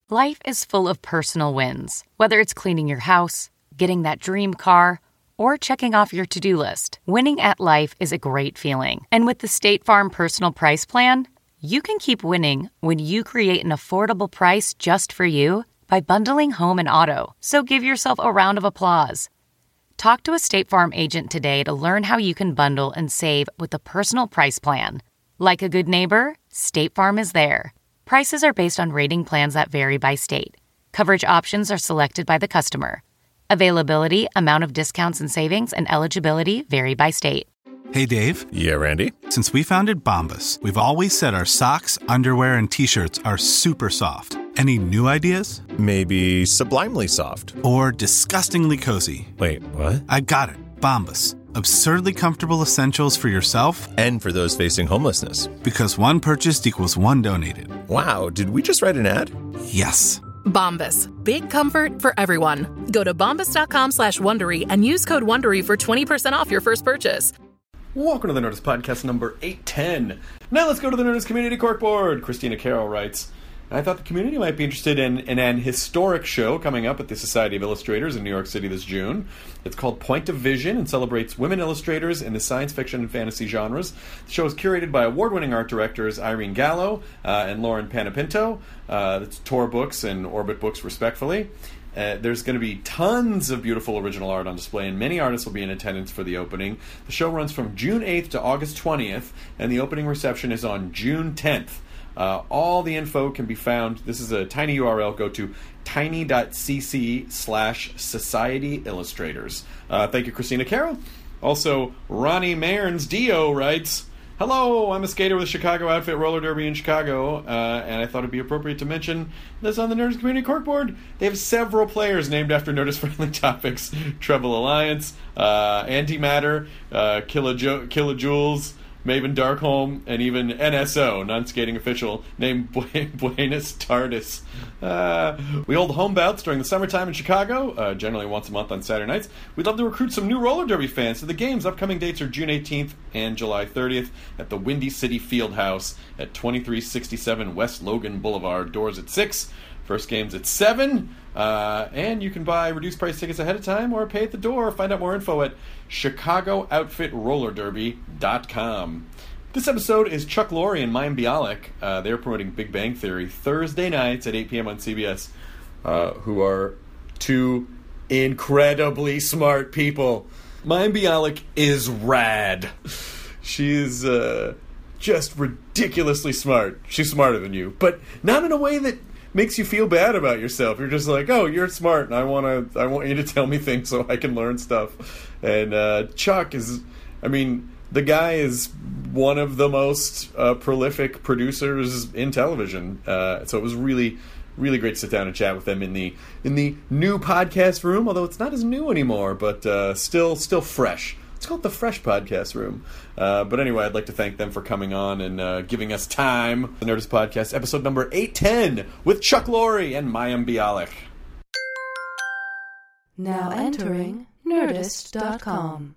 Life is full of personal wins, whether it's cleaning your house, getting that dream car, or checking off your to-do list. Winning at life is a great feeling. And with the State Farm Personal Price Plan, you can keep winning when you create an affordable price just for you by bundling home and auto. So give yourself a round of applause. Talk to a State Farm agent today to learn how you can bundle and save with the Personal Price Plan. Like a good neighbor, State Farm is there. Prices are based on rating plans that vary by state. Coverage options are selected by the customer. Availability, amount of discounts and savings, and eligibility vary by state. Hey, Dave. Yeah, Randy? Since we founded Bombas, we've always said our socks, underwear, and T-shirts are super soft. Any new ideas? Maybe sublimely soft. Or disgustingly cozy. Wait, what? I got it. Bombas. Absurdly comfortable essentials for yourself and for those facing homelessness. Because one purchased equals one donated. Wow, did we just write an ad? Yes. Bombas. Big comfort for everyone. Go to bombas.com/Wondery and use code WONDERY for 20% off your first purchase. Welcome to the Nerdist Podcast number 810. Now let's go to the Nerdist Community Corkboard. Christina Carroll writes, I thought the community might be interested in an historic show coming up at the Society of Illustrators in New York City this June. It's called Point of Vision and celebrates women illustrators in the science fiction and fantasy genres. The show is curated by award-winning art directors Irene Gallo and Lauren Panepinto. It's Tor Books and Orbit Books, respectfully. There's going to be tons of beautiful original art on display, and many artists will be in attendance for the opening. The show runs from June 8th to August 20th, and the opening reception is on June 10th. All the info can be found. This is a tiny URL. Go to tiny.cc/Society Illustrators. Thank you, Christina Carroll. Also, Ronnie Mairns Dio writes, hello, I'm a skater with Chicago Outfit Roller Derby in Chicago, and I thought it'd be appropriate to mention this on the Nerdist Community Corkboard. They have several players named after Nerdist-friendly topics. Treble Alliance, Antimatter, Kilojoules, Maven Darkholm, and even NSO, non-skating official, named Buenos Tardes. We hold home bouts during the summertime in Chicago, generally once a month on Saturday nights. We'd love to recruit some new roller derby fans to the games. Upcoming dates are June 18th and July 30th at the Windy City Fieldhouse at 2367 West Logan Boulevard. Doors at 6. First game's at 7. And you can buy reduced price tickets ahead of time or pay at the door. Find out more info at ChicagoOutfitRollerDerby.com. This episode is Chuck Lorre and Mayim Bialik. They're promoting Big Bang Theory Thursday nights at 8 p.m. on CBS, who are two incredibly smart people. Mayim Bialik is rad. She's just ridiculously smart. She's smarter than you, but not in a way that makes you feel bad about yourself. You're just like, oh, you're smart, and I want you to tell me things so I can learn stuff. And Chuck is, the guy is one of the most prolific producers in television. So it was really, really great to sit down and chat with them in the new podcast room, although it's not as new anymore, but still fresh. It's called the Fresh Podcast Room. But anyway, I'd like to thank them for coming on and giving us time. The Nerdist Podcast, episode number 810, with Chuck Lorre and Mayim Bialik. Now entering Nerdist.com.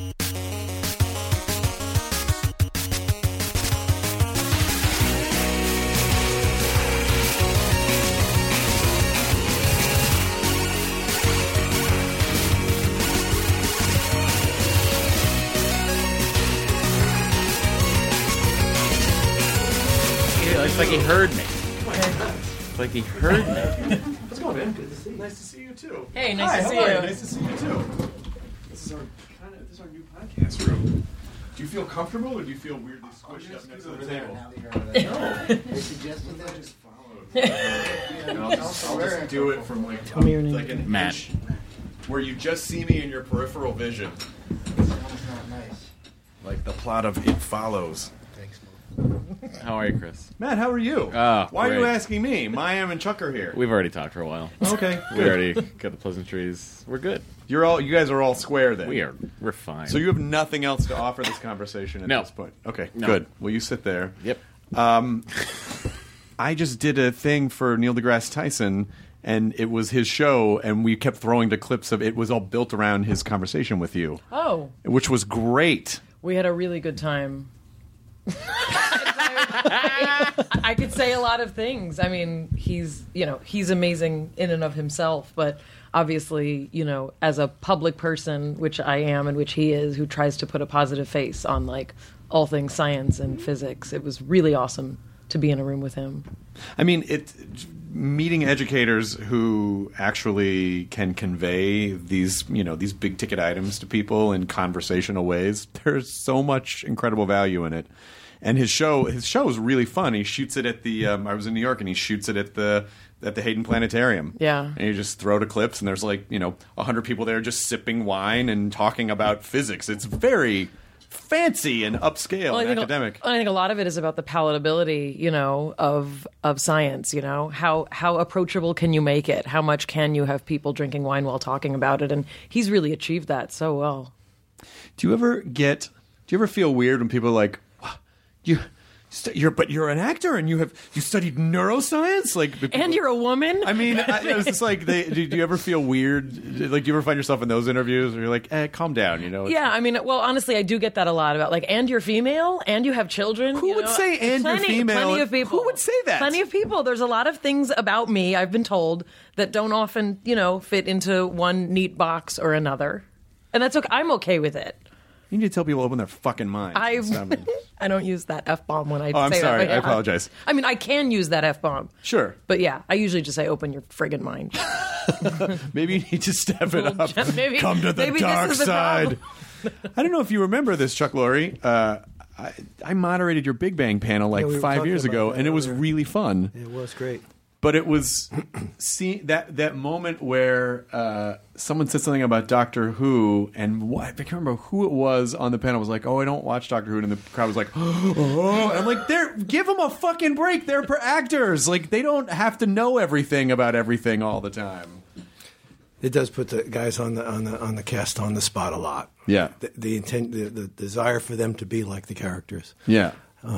It's like he heard me. It's like he heard me. How's it going, man? Good to see you. Nice to see you, too. Hey, nice to see you. Nice to see you, too. This is our new podcast room. Do you feel comfortable, or do you feel weirdly squished up next to the table? No. They suggested that. Just follow it. I'll just do it from like an Matt. inch, where you just see me in your peripheral vision. It's almost not nice. Like the plot of It Follows. How are you, Chris? Matt, how are you? Oh, why great. are you asking me? Mayim and Chuck are here. We've already talked for a while. Okay, We good. already got the pleasantries. We're good. You guys are all square then. We're fine. So you have nothing else to offer this conversation at this point? Okay, No. good. Well, you sit there. Yep. I just did a thing for Neil deGrasse Tyson, and it was his show, and we kept throwing to clips of it. Was all built around his conversation with you. Oh. Which was great. We had a really good time. I could say a lot of things. I mean, he's amazing in and of himself, but obviously, as a public person, which I am and which he is, who tries to put a positive face on like all things science and physics, it was really awesome to be in a room with him. I mean, meeting educators who actually can convey these big ticket items to people in conversational ways. There's so much incredible value in it. And his show is really fun. He shoots it at the I was in New York, and he shoots it at the Hayden Planetarium. Yeah. And you just throw to clips, and there's 100 people there just sipping wine and talking about physics. It's very fancy and upscale and academic. I think a lot of it is about the palatability, of science. How approachable can you make it? How much can you have people drinking wine while talking about it? And he's really achieved that so well. Do you ever feel weird when people are like, you're an actor and you studied neuroscience, and you're a woman. I mean, it was just like, do you ever feel weird? Like, do you ever find yourself in those interviews where you're like, calm down, Yeah, I mean, well, honestly, I do get that a lot about and you're female and you have children. Who would say you're female? Plenty of people. Who would say that? Plenty of people. There's a lot of things about me, I've been told, that don't often, fit into one neat box or another, and that's okay. I'm okay with it. You need to tell people to open their fucking minds. I don't use that F-bomb when I say I'm sorry. that. I apologize. I mean, I can use that F-bomb. Sure. But yeah, I usually just say, open your friggin' mind. Maybe you need to step it up. Come to the maybe dark this is the side. I don't know if you remember this, Chuck Lorre. I moderated your Big Bang panel we were 5 years ago, and it was earlier. really fun. It was great. But it was that moment where someone said something about Doctor Who, and I can't remember who it was on the panel was like, "Oh, I don't watch Doctor Who," and the crowd was like, "Oh," and I'm like, give them a fucking break. They're actors. Like, they don't have to know everything about everything all the time. It does put the guys on the cast on the spot a lot. Yeah, the intent, the desire for them to be like the characters. Yeah.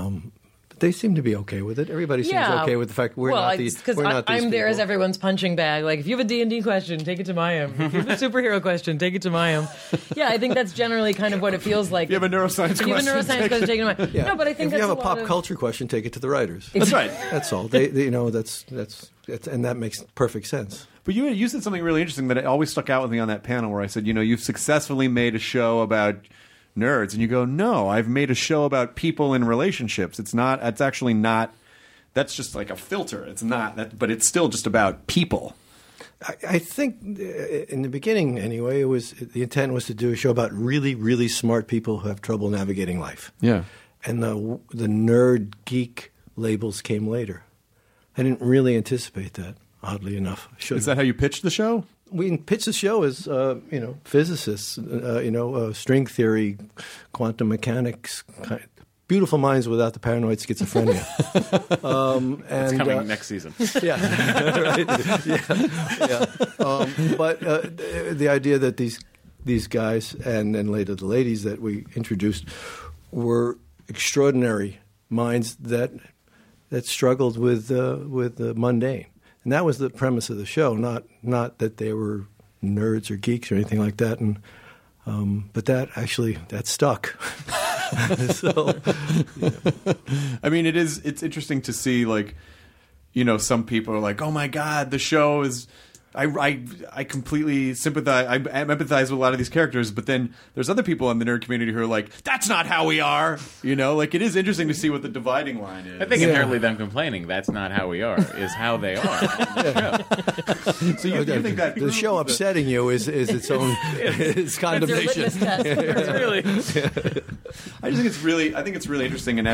They seem to be okay with it. Everybody seems okay with the fact we're not these. I'm there as everyone's punching bag. Like, if you have a D&D question, take it to Mayim. If you have a superhero question, take it to Mayim. Yeah, I think that's generally kind of what it feels like. If you have a neuroscience question, take it to Mayim. Yeah. No, but I think if you have a pop culture question, take it to the writers. That's right. That's all. They that's and that makes perfect sense. But you said something really interesting that it always stuck out with me on that panel, where I said, you've successfully made a show about nerds, and you go, no, I've made a show about people in relationships. It's actually not, that's just like a filter. It's not that, but it's still just about people. I think in the beginning, anyway, the intent was to do a show about really, really smart people who have trouble navigating life. Yeah. And the nerd geek labels came later. I didn't really anticipate that, oddly enough. Is that how you pitched the show? We pitched the show as physicists, string theory, quantum mechanics, beautiful minds without the paranoid schizophrenia. It's coming next season. Yeah, right. But the idea that these guys and then later the ladies that we introduced were extraordinary minds that struggled with the mundane. And that was the premise of the show, not that they were nerds or geeks or anything like that. And but that stuck. So, I mean, it's interesting to see, some people are like, oh my God, the show is. I completely sympathize. I empathize with a lot of these characters, but then there's other people in the nerd community who are like, "That's not how we are." It is interesting to see what the dividing line is. I think inherently them complaining, "That's not how we are," is how they are. So you think that the show upsetting you is its own its condemnation? That's their litmus test. Really. I think it's really interesting, and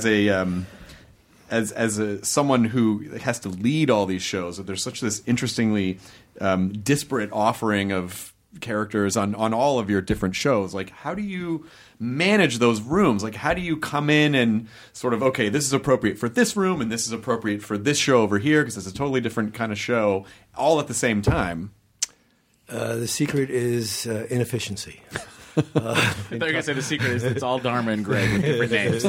as someone who has to lead all these shows, that there's such this interestingly disparate offering of characters on all of your different shows. Like, how do you manage those rooms? Like, how do you come in and sort of, okay, this is appropriate for this room and this is appropriate for this show over here because it's a totally different kind of show, all at the same time? The secret is inefficiency. I thought you were going to say the secret is it's all Dharma and Greg with different names.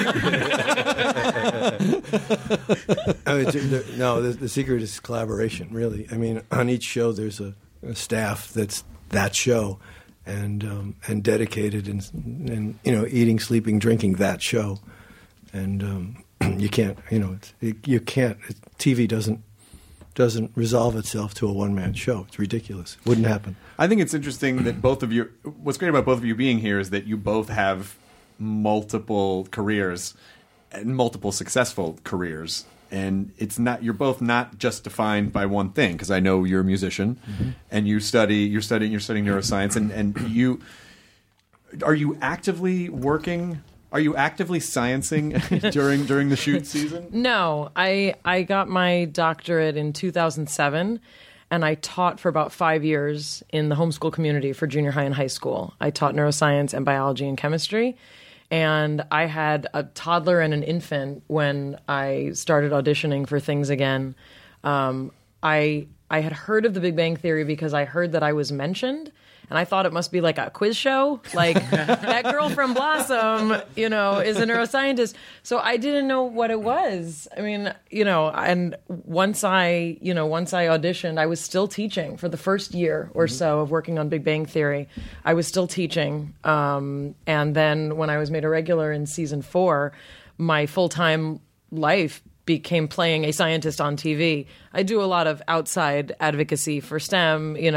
No, the secret is collaboration, really. I mean, on each show there's a staff that's that show and dedicated and eating, sleeping, drinking that show. And you can't. You can't. TV doesn't resolve itself to a one-man show. It's ridiculous. Wouldn't happen. I think it's interesting that both of you. What's great about both of you being here is that you both have multiple careers and multiple successful careers, and you're both not just defined by one thing. Because I know you're a musician, and you're studying neuroscience, and are you actively working? Are you actively sciencing during the shoot season? No, I got my doctorate in 2007, and I taught for about 5 years in the homeschool community for junior high and high school. I taught neuroscience and biology and chemistry, and I had a toddler and an infant when I started auditioning for things again. I had heard of the Big Bang Theory because I heard that I was mentioned. And I thought it must be like a quiz show. Like, that girl from Blossom, is a neuroscientist. So I didn't know what it was. I mean, and once I auditioned, I was still teaching for the first year or so of working on Big Bang Theory. I was still teaching. And then when I was made a regular in season 4, my full-time life became playing a scientist on TV. I do a lot of outside advocacy for STEM, and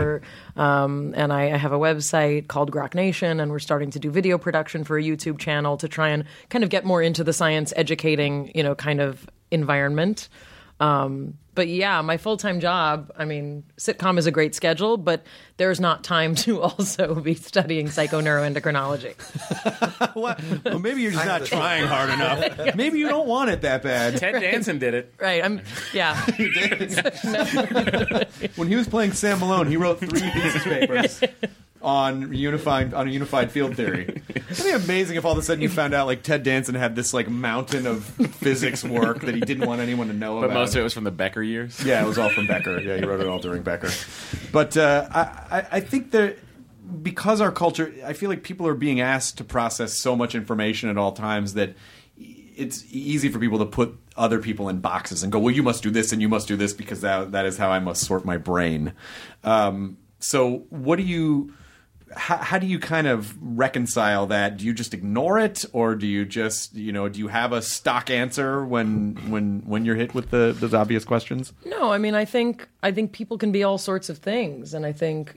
I have a website called Grok Nation, and we're starting to do video production for a YouTube channel to try and kind of get more into the science educating, kind of environment. But yeah, my full-time job, I mean, sitcom is a great schedule, but there's not time to also be studying psychoneuroendocrinology. Well, maybe you're just not trying hard enough. Maybe you don't want it that bad. Ted Danson did it. Right. He did. When he was playing Sam Malone, he wrote 3 thesis papers on a unified field theory. It'd be amazing if all of a sudden you found out like Ted Danson had this like mountain of physics work that he didn't want anyone to know about. But most of it was from the Becker years? Yeah, it was all from Becker. Yeah, he wrote it all during Becker. But I think that because our culture, I feel like people are being asked to process so much information at all times that it's easy for people to put other people in boxes and go, well, you must do this and you must do this because that is how I must sort my brain. So what do you... How do you kind of reconcile that? Do you just ignore it, or do you just, do you have a stock answer when you're hit with those obvious questions? No, I mean, I think people can be all sorts of things, and I think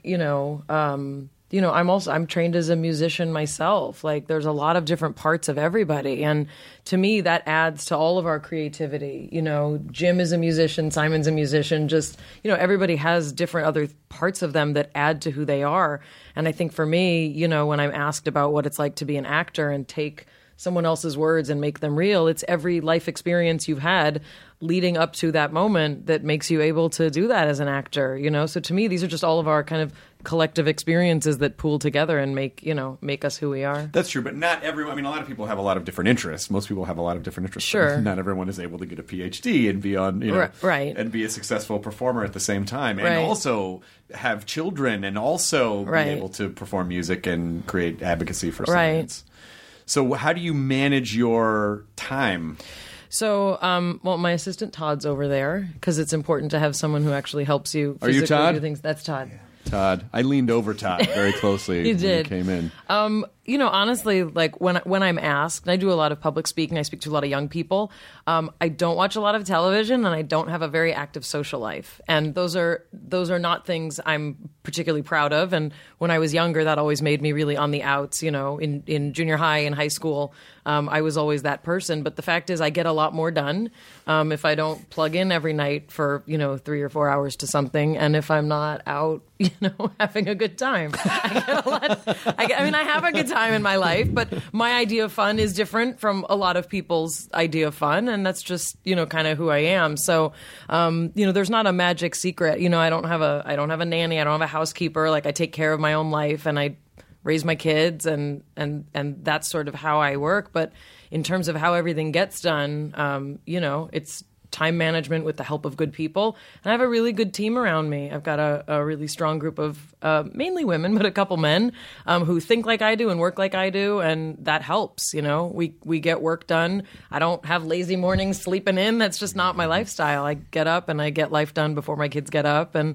I'm trained as a musician myself. Like, there's a lot of different parts of everybody. And to me, that adds to all of our creativity. Jim is a musician, Simon's a musician, just, everybody has different other parts of them that add to who they are. And I think for me, when I'm asked about what it's like to be an actor and take someone else's words and make them real, it's every life experience you've had leading up to that moment that makes you able to do that as an actor, So to me, these are just all of our kind of collective experiences that pool together and make us who we are. That's true, but not everyone. I mean, a lot of people have a lot of different interests. Most people have a lot of different interests. Sure. Not everyone is able to get a PhD and be on, right, and be a successful performer at the same time, and right, also have children, and also right, be able to perform music and create advocacy for right, science. So how do you manage your time? So, my assistant Todd's over there because it's important to have someone who actually helps you physically Are you Todd? do things. That's Todd. Yeah. Todd. I leaned over Todd very closely You did. when he came in. Honestly, like when I'm asked, and I do a lot of public speaking, I speak to a lot of young people. I don't watch a lot of television, and I don't have a very active social life. And those are not things I'm particularly proud of. And when I was younger, that always made me really on the outs. In junior high and high school, I was always that person. But the fact is, I get a lot more done if I don't plug in every night for 3 or 4 hours to something, and if I'm not out, having a good time. I get a lot. I have a good time in my life, but my idea of fun is different from a lot of people's idea of fun, and that's just kind of who I am. So there's not a magic secret. I don't have a nanny, I don't have a housekeeper. Like, I take care of my own life and I raise my kids, and that's sort of how I work. But in terms of how everything gets done, it's time management with the help of good people. And I have a really good team around me. I've got a really strong group of mainly women, but a couple men who think like I do and work like I do, and that helps. We get work done. I don't have lazy mornings sleeping in. That's just not my lifestyle. I get up and I get life done before my kids get up, and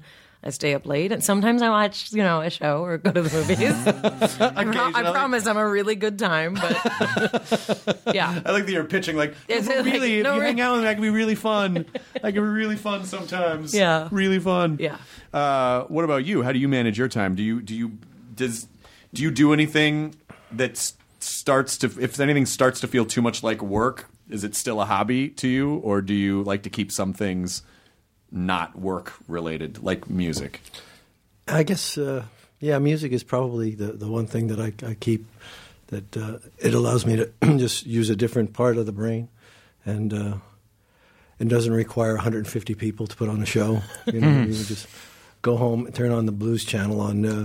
I stay up late, and sometimes I watch, a show or go to the movies. I promise I'm a really good time, but yeah. I like that you're pitching like, if you hang out with me, that can be really fun. That can be really fun sometimes. Yeah. Really fun. Yeah. What about you? How do you manage your time? Do you do anything that if anything starts to feel too much like work, is it still a hobby to you, or do you like to keep some things not work related, like music? I guess, music is probably the one thing that I keep, that it allows me to just use a different part of the brain, and it doesn't require 150 people to put on a show. You can just go home and turn on the blues channel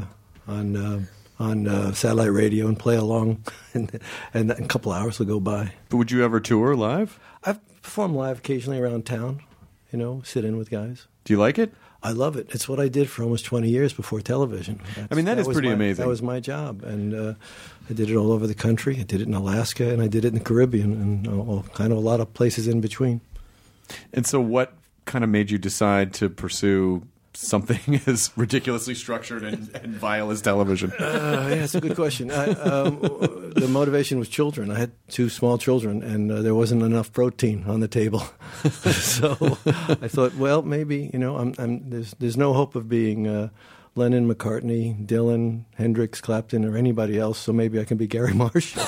on satellite radio and play along, and a couple hours will go by. But would you ever tour live? I've performed live occasionally around town, sit in with guys. Do you like it? I love it. It's what I did for almost 20 years before television. That is pretty amazing. That was my job, and I did it all over the country. I did it in Alaska, and I did it in the Caribbean, and kind of a lot of places in between. And so what kind of made you decide to pursue something as ridiculously structured and vile as television? That's a good question. The motivation was children. I had 2 small children, and there wasn't enough protein on the table. So I thought, well, maybe there's no hope of being Lennon, McCartney, Dylan, Hendrix, Clapton, or anybody else. So maybe I can be Gary Marshall.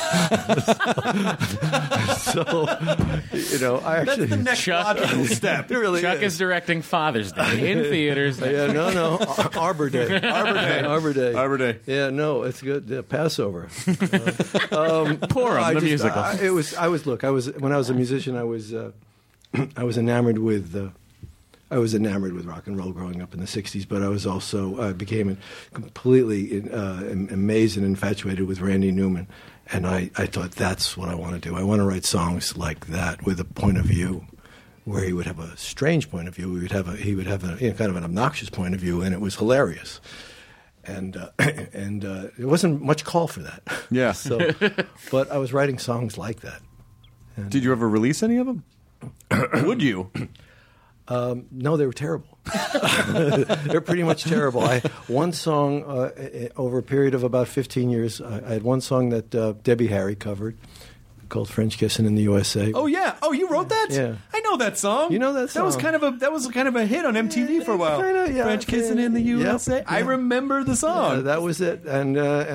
So I actually, that's the next logical step. It really Chuck is directing Father's Day in theaters. Yeah, no, Arbor Day. Arbor Day. Yeah, no, it's good. Passover. Purim, the musical. When I was a musician, I was enamored with. I was enamored with rock and roll growing up in the 60s, but I became completely amazed and infatuated with Randy Newman. And I thought, that's what I want to do. I want to write songs like that with a point of view where he would have a strange point of view. He would have a kind of an obnoxious point of view, and it was hilarious. And there wasn't much call for that. Yeah. But I was writing songs like that. And did you ever release any of them? Would you? No, they were terrible. They're pretty much terrible. One song over a period of about 15 years, I had one song that Debbie Harry covered called "French Kissin' in the USA." Oh yeah! Oh, you wrote that? Yeah, I know that song. You know that song? That was kind of a hit on MTV for a while. Yeah, "French Kissin' in the USA." Yeah. I remember the song. Yeah, that was it. And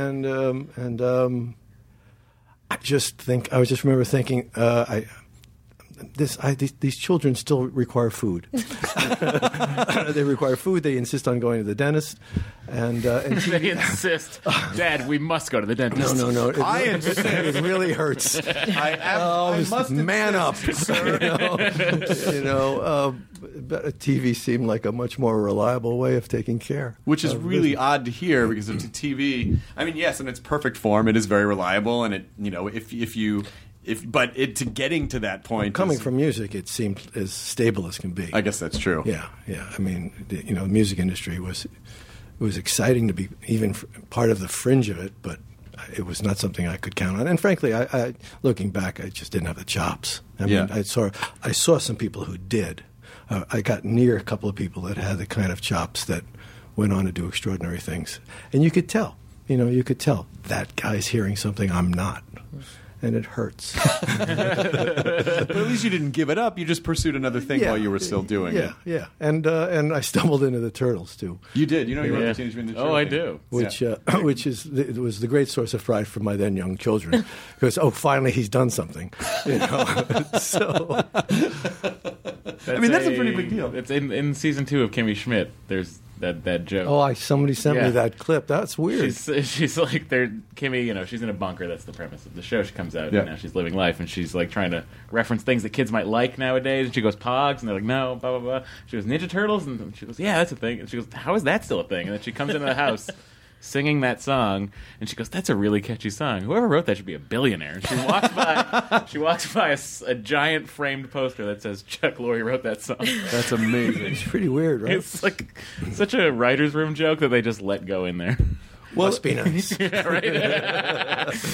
I just remember thinking, these children still require food. They require food. They insist on going to the dentist, and they insist, Dad, we must go to the dentist. No. I insist. It really hurts. I must man up, sir. But TV seemed like a much more reliable way of taking care. Which is really odd to hear, because it's TV. I mean, yes, in its perfect form, it is very reliable, and but getting to that point, coming from music, it seemed as stable as can be. I guess that's true. Yeah. I mean, the music industry was exciting to be even part of the fringe of it, but it was not something I could count on. And frankly, I looking back, I just didn't have the chops. I mean, I saw some people who did. I got near a couple of people that had the kind of chops that went on to do extraordinary things, and you could tell. That guy's hearing something I'm not. And it hurts. But at least you didn't give it up. You just pursued another thing while you were still doing it. Yeah. And I stumbled into the Turtles too. You did. You wrote the Teenage Mutant Ninja Turtles. Oh, I do. Which was the great source of pride for my then young children, because finally he's done something. So. That's a pretty big deal. It's in season 2 of Kimmy Schmidt. There's that joke. Oh, somebody sent me that clip. That's weird. She's like, Kimmy, she's in a bunker. That's the premise of the show. She comes out and now she's living life, and she's like trying to reference things that kids might like nowadays. And she goes, Pogs, and they're like, no, blah, blah, blah. She goes, Ninja Turtles? And she goes, yeah, that's a thing. And she goes, how is that still a thing? And then she comes into the house singing that song, and she goes, that's a really catchy song. Whoever wrote that should be a billionaire. And she walks by a giant framed poster that says Chuck Lorre wrote that song. That's amazing. It's pretty weird, right? It's like such a writer's room joke that they just let go in there. Well, must be nice. Yeah, right?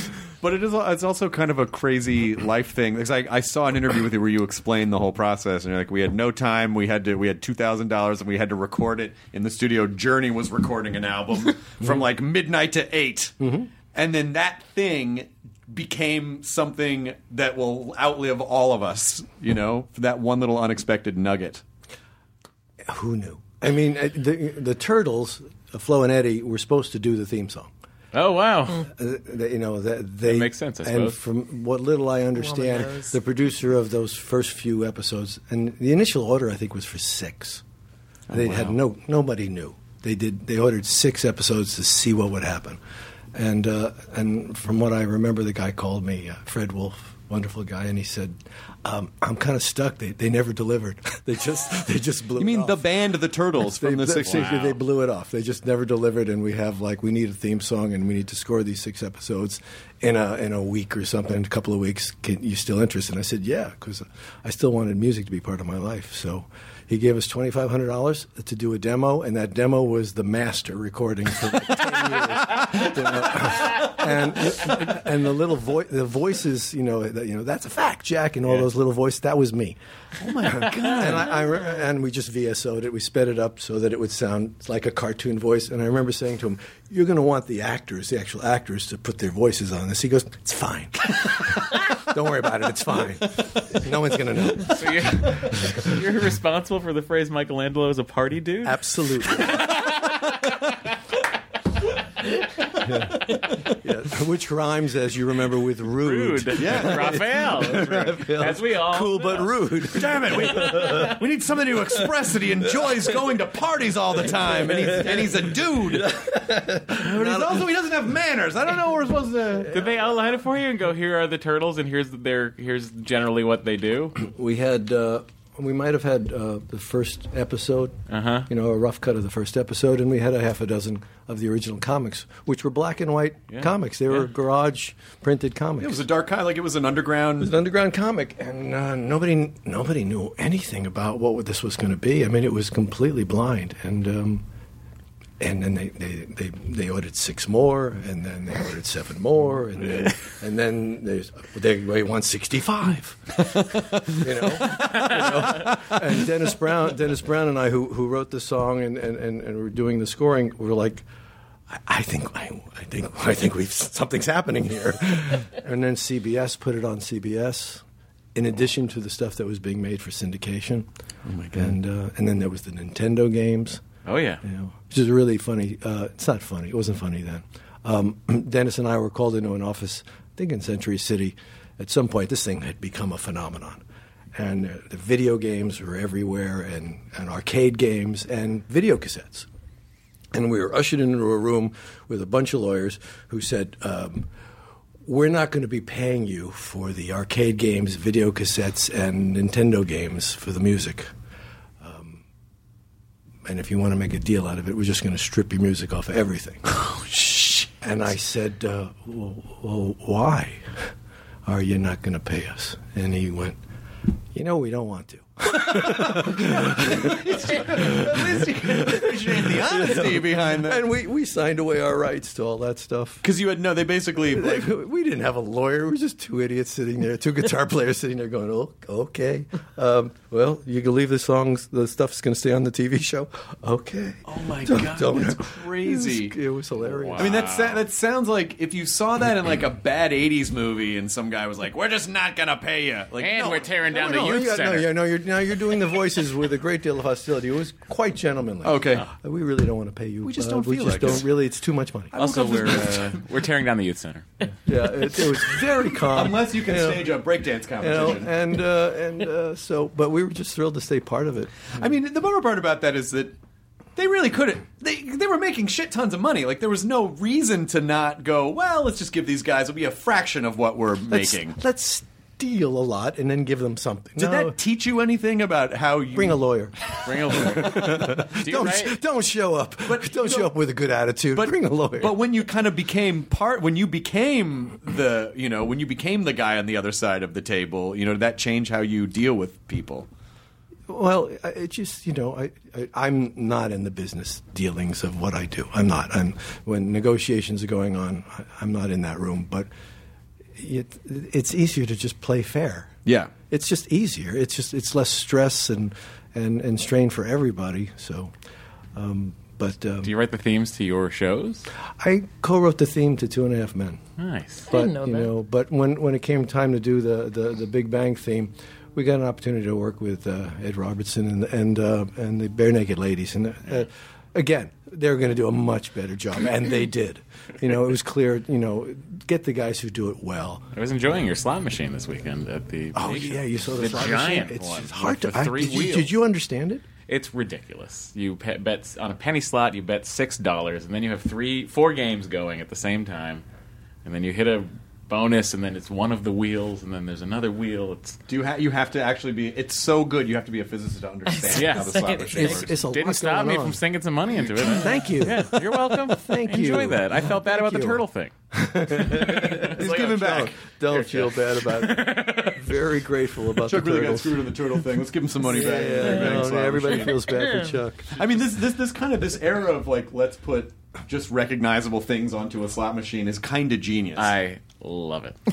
But it's also kind of a crazy life thing. Because I saw an interview with you where you explained the whole process, and you're like, we had no time. We had $2,000, and we had to record it in the studio. Journey was recording an album from like midnight to 8, and then that thing became something that will outlive all of us. You know, for that one little unexpected nugget. Who knew? I mean, the Turtles, Flo and Eddie, were supposed to do the theme song. Oh, wow. That makes sense, I and suppose. from what little I understand, the producer of those first few episodes, and the initial order, I think, was for 6. They had nobody knew. They ordered 6 episodes to see what would happen. And from what I remember, the guy called me, Fred Wolf, wonderful guy, and he said, I'm kind of stuck. They never delivered. They just blew it off. You mean the band, the Turtles, from the 60s? They blew it off. They just never delivered, and we need a theme song, and we need to score these 6 episodes in a week or something, in a couple of weeks. You still interested? And I said, yeah, because I still wanted music to be part of my life. So he gave us $2,500 to do a demo, and that demo was the master recording for like 10 years. And the voices, that's a fact, Jack, and all those little voices. That was me. Oh my God! And we just VSO'd it. We sped it up so that it would sound like a cartoon voice. And I remember saying to him, "You're going to want the actual actors, to put their voices on this." He goes, "It's fine. Don't worry about it. It's fine. No one's going to know." So you're responsible for the phrase Michelangelo is a party dude? Absolutely. Yeah. Which rhymes, as you remember, with rude. Yeah, Raphael. As we all cool know. but rude. Damn it! We need somebody to express that he enjoys going to parties all the time, and he's a dude. But he doesn't have manners. I don't know what we're supposed to. Did they outline it for you and go, "Here are the Turtles, and here's generally what they do"? We had. We might have had the first episode, a rough cut of the first episode, and we had a half a dozen of the original comics, which were black and white comics. They were garage printed comics. It was a dark kind, like it was an underground. It was an underground comic, and nobody knew anything about what this was going to be. I mean, it was completely blind, and then they ordered 6 more, and then they ordered 7 more, and then they want 65. And Dennis Brown and I, who wrote the song and were doing the scoring, were like, I think something's happening here. And then CBS put it on CBS, in addition to the stuff that was being made for syndication. Oh my God! And then there was the Nintendo games. Oh, yeah. Which is really funny. It's not funny. It wasn't funny then. Dennis and I were called into an office, I think in Century City. At some point, this thing had become a phenomenon. And the video games were everywhere, and arcade games, and video cassettes. And we were ushered into a room with a bunch of lawyers who said, we're not going to be paying you for the arcade games, video cassettes, and Nintendo games for the music. And if you want to make a deal out of it, we're just going to strip your music off of everything. Oh, shit. And I said, well, why are you not going to pay us? And he went, we don't want to. At least you appreciate the honesty behind that. And we signed away our rights to all that stuff. Because they basically... we didn't have a lawyer. We were just 2 idiots sitting there, 2 guitar players sitting there going, oh, okay. Well, you can leave the stuff's going to stay on the TV show. Okay. Oh, my God. That's crazy. It was hilarious. Wow. I mean, that sounds like if you saw that in like a bad 80s movie and some guy was like, we're just not going to pay you. Like, we're tearing down the youth center. Now you're doing the voices with a great deal of hostility. It was quite gentlemanly. Okay. We really don't want to pay you. We just don't feel like it. Really, it's too much money. Also, we're tearing down the youth center. Yeah, it was very calm. Unless you can stage a breakdance competition. But we were just thrilled to stay part of it. I mean, the bummer part about that is that they really couldn't. They were making shit tons of money. Like, there was no reason to not go, well, let's just give these guys, it'll be a fraction of what we're making. Let's steal a lot and then give them something. Did that teach you anything about how you... Bring a lawyer. Don't show up. Don't show up with a good attitude. Bring a lawyer. But when you kind of became when you became the guy on the other side of the table, did that change how you deal with people? Well, it just, I'm not in the business dealings of what I do. I'm not. When negotiations are going on, I'm not in that room. But it's easier to just play fair. Yeah. It's just easier. It's less stress and strain for everybody. So, do you write the themes to your shows? I co-wrote the theme to 2.5 Men. Nice. But I didn't know that. But when it came time to do the Big Bang theme, we got an opportunity to work with Ed Robertson and the Bare Naked Ladies, and again, they were going to do a much better job, and they did. It was clear. Get the guys who do it well. I was enjoying your slot machine this weekend at the. Oh yeah, you saw the slot giant machine. one. It's hard to. With 3 wheels. Did you understand it? It's ridiculous. You bet on a penny slot. You bet $6, and then you have 4 games going at the same time, and then you hit a bonus, and then it's one of the wheels, and then there's another wheel. You have to actually be. It's so good. You have to be a physicist to understand how the slot machine works. It's a lot Didn't stop me going on. from sinking some money into it. Thank you. Yeah, you're welcome. Thank you. Enjoy that. I felt bad about the turtle thing. He's giving back. Don't feel bad about it. Very grateful about Chuck the really got turtles. screwed on the turtle thing. Let's give him some money back. Everybody feels bad for Chuck. I mean, this era of let's put just recognizable things onto a slot machine is kind of genius. I love it.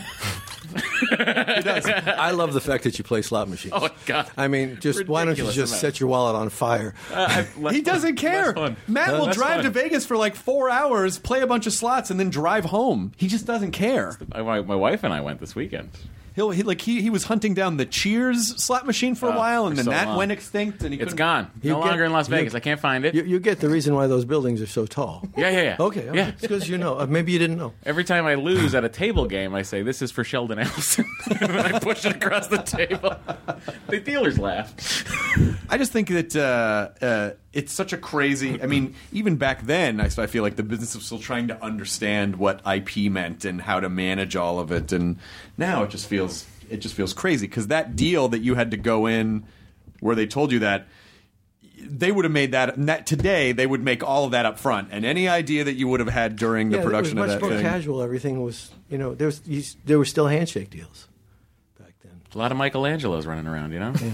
It does. I love the fact that you play slot machines. Oh, God. I mean, why don't you Ridiculous just amount. set your wallet on fire? He doesn't care. Matt will drive to Vegas for 4 hours, play a bunch of slots, and then drive home. He just doesn't care. My wife and I went this weekend. He was hunting down the Cheers slot machine for a while, and for then so that long. went extinct. And It's gone. No longer in Las Vegas. I can't find it. You get the reason why those buildings are so tall. Yeah. Okay. Yeah. It's because you know. Maybe you didn't know. Every time I lose at a table game, I say, "This is for Sheldon Ellison." And then I push it across the table. The dealers laugh. I just think that it's such a crazy. I mean, even back then, I feel like the business was still trying to understand what IP meant and how to manage all of it, and now it just feels crazy because that deal that you had to go in where they told you that they would have made that today they would make all of that up front, and any idea that you would have had during the production it was of much that more thing. casual. Everything was, there were still handshake deals back then. A lot of Michelangelos running around,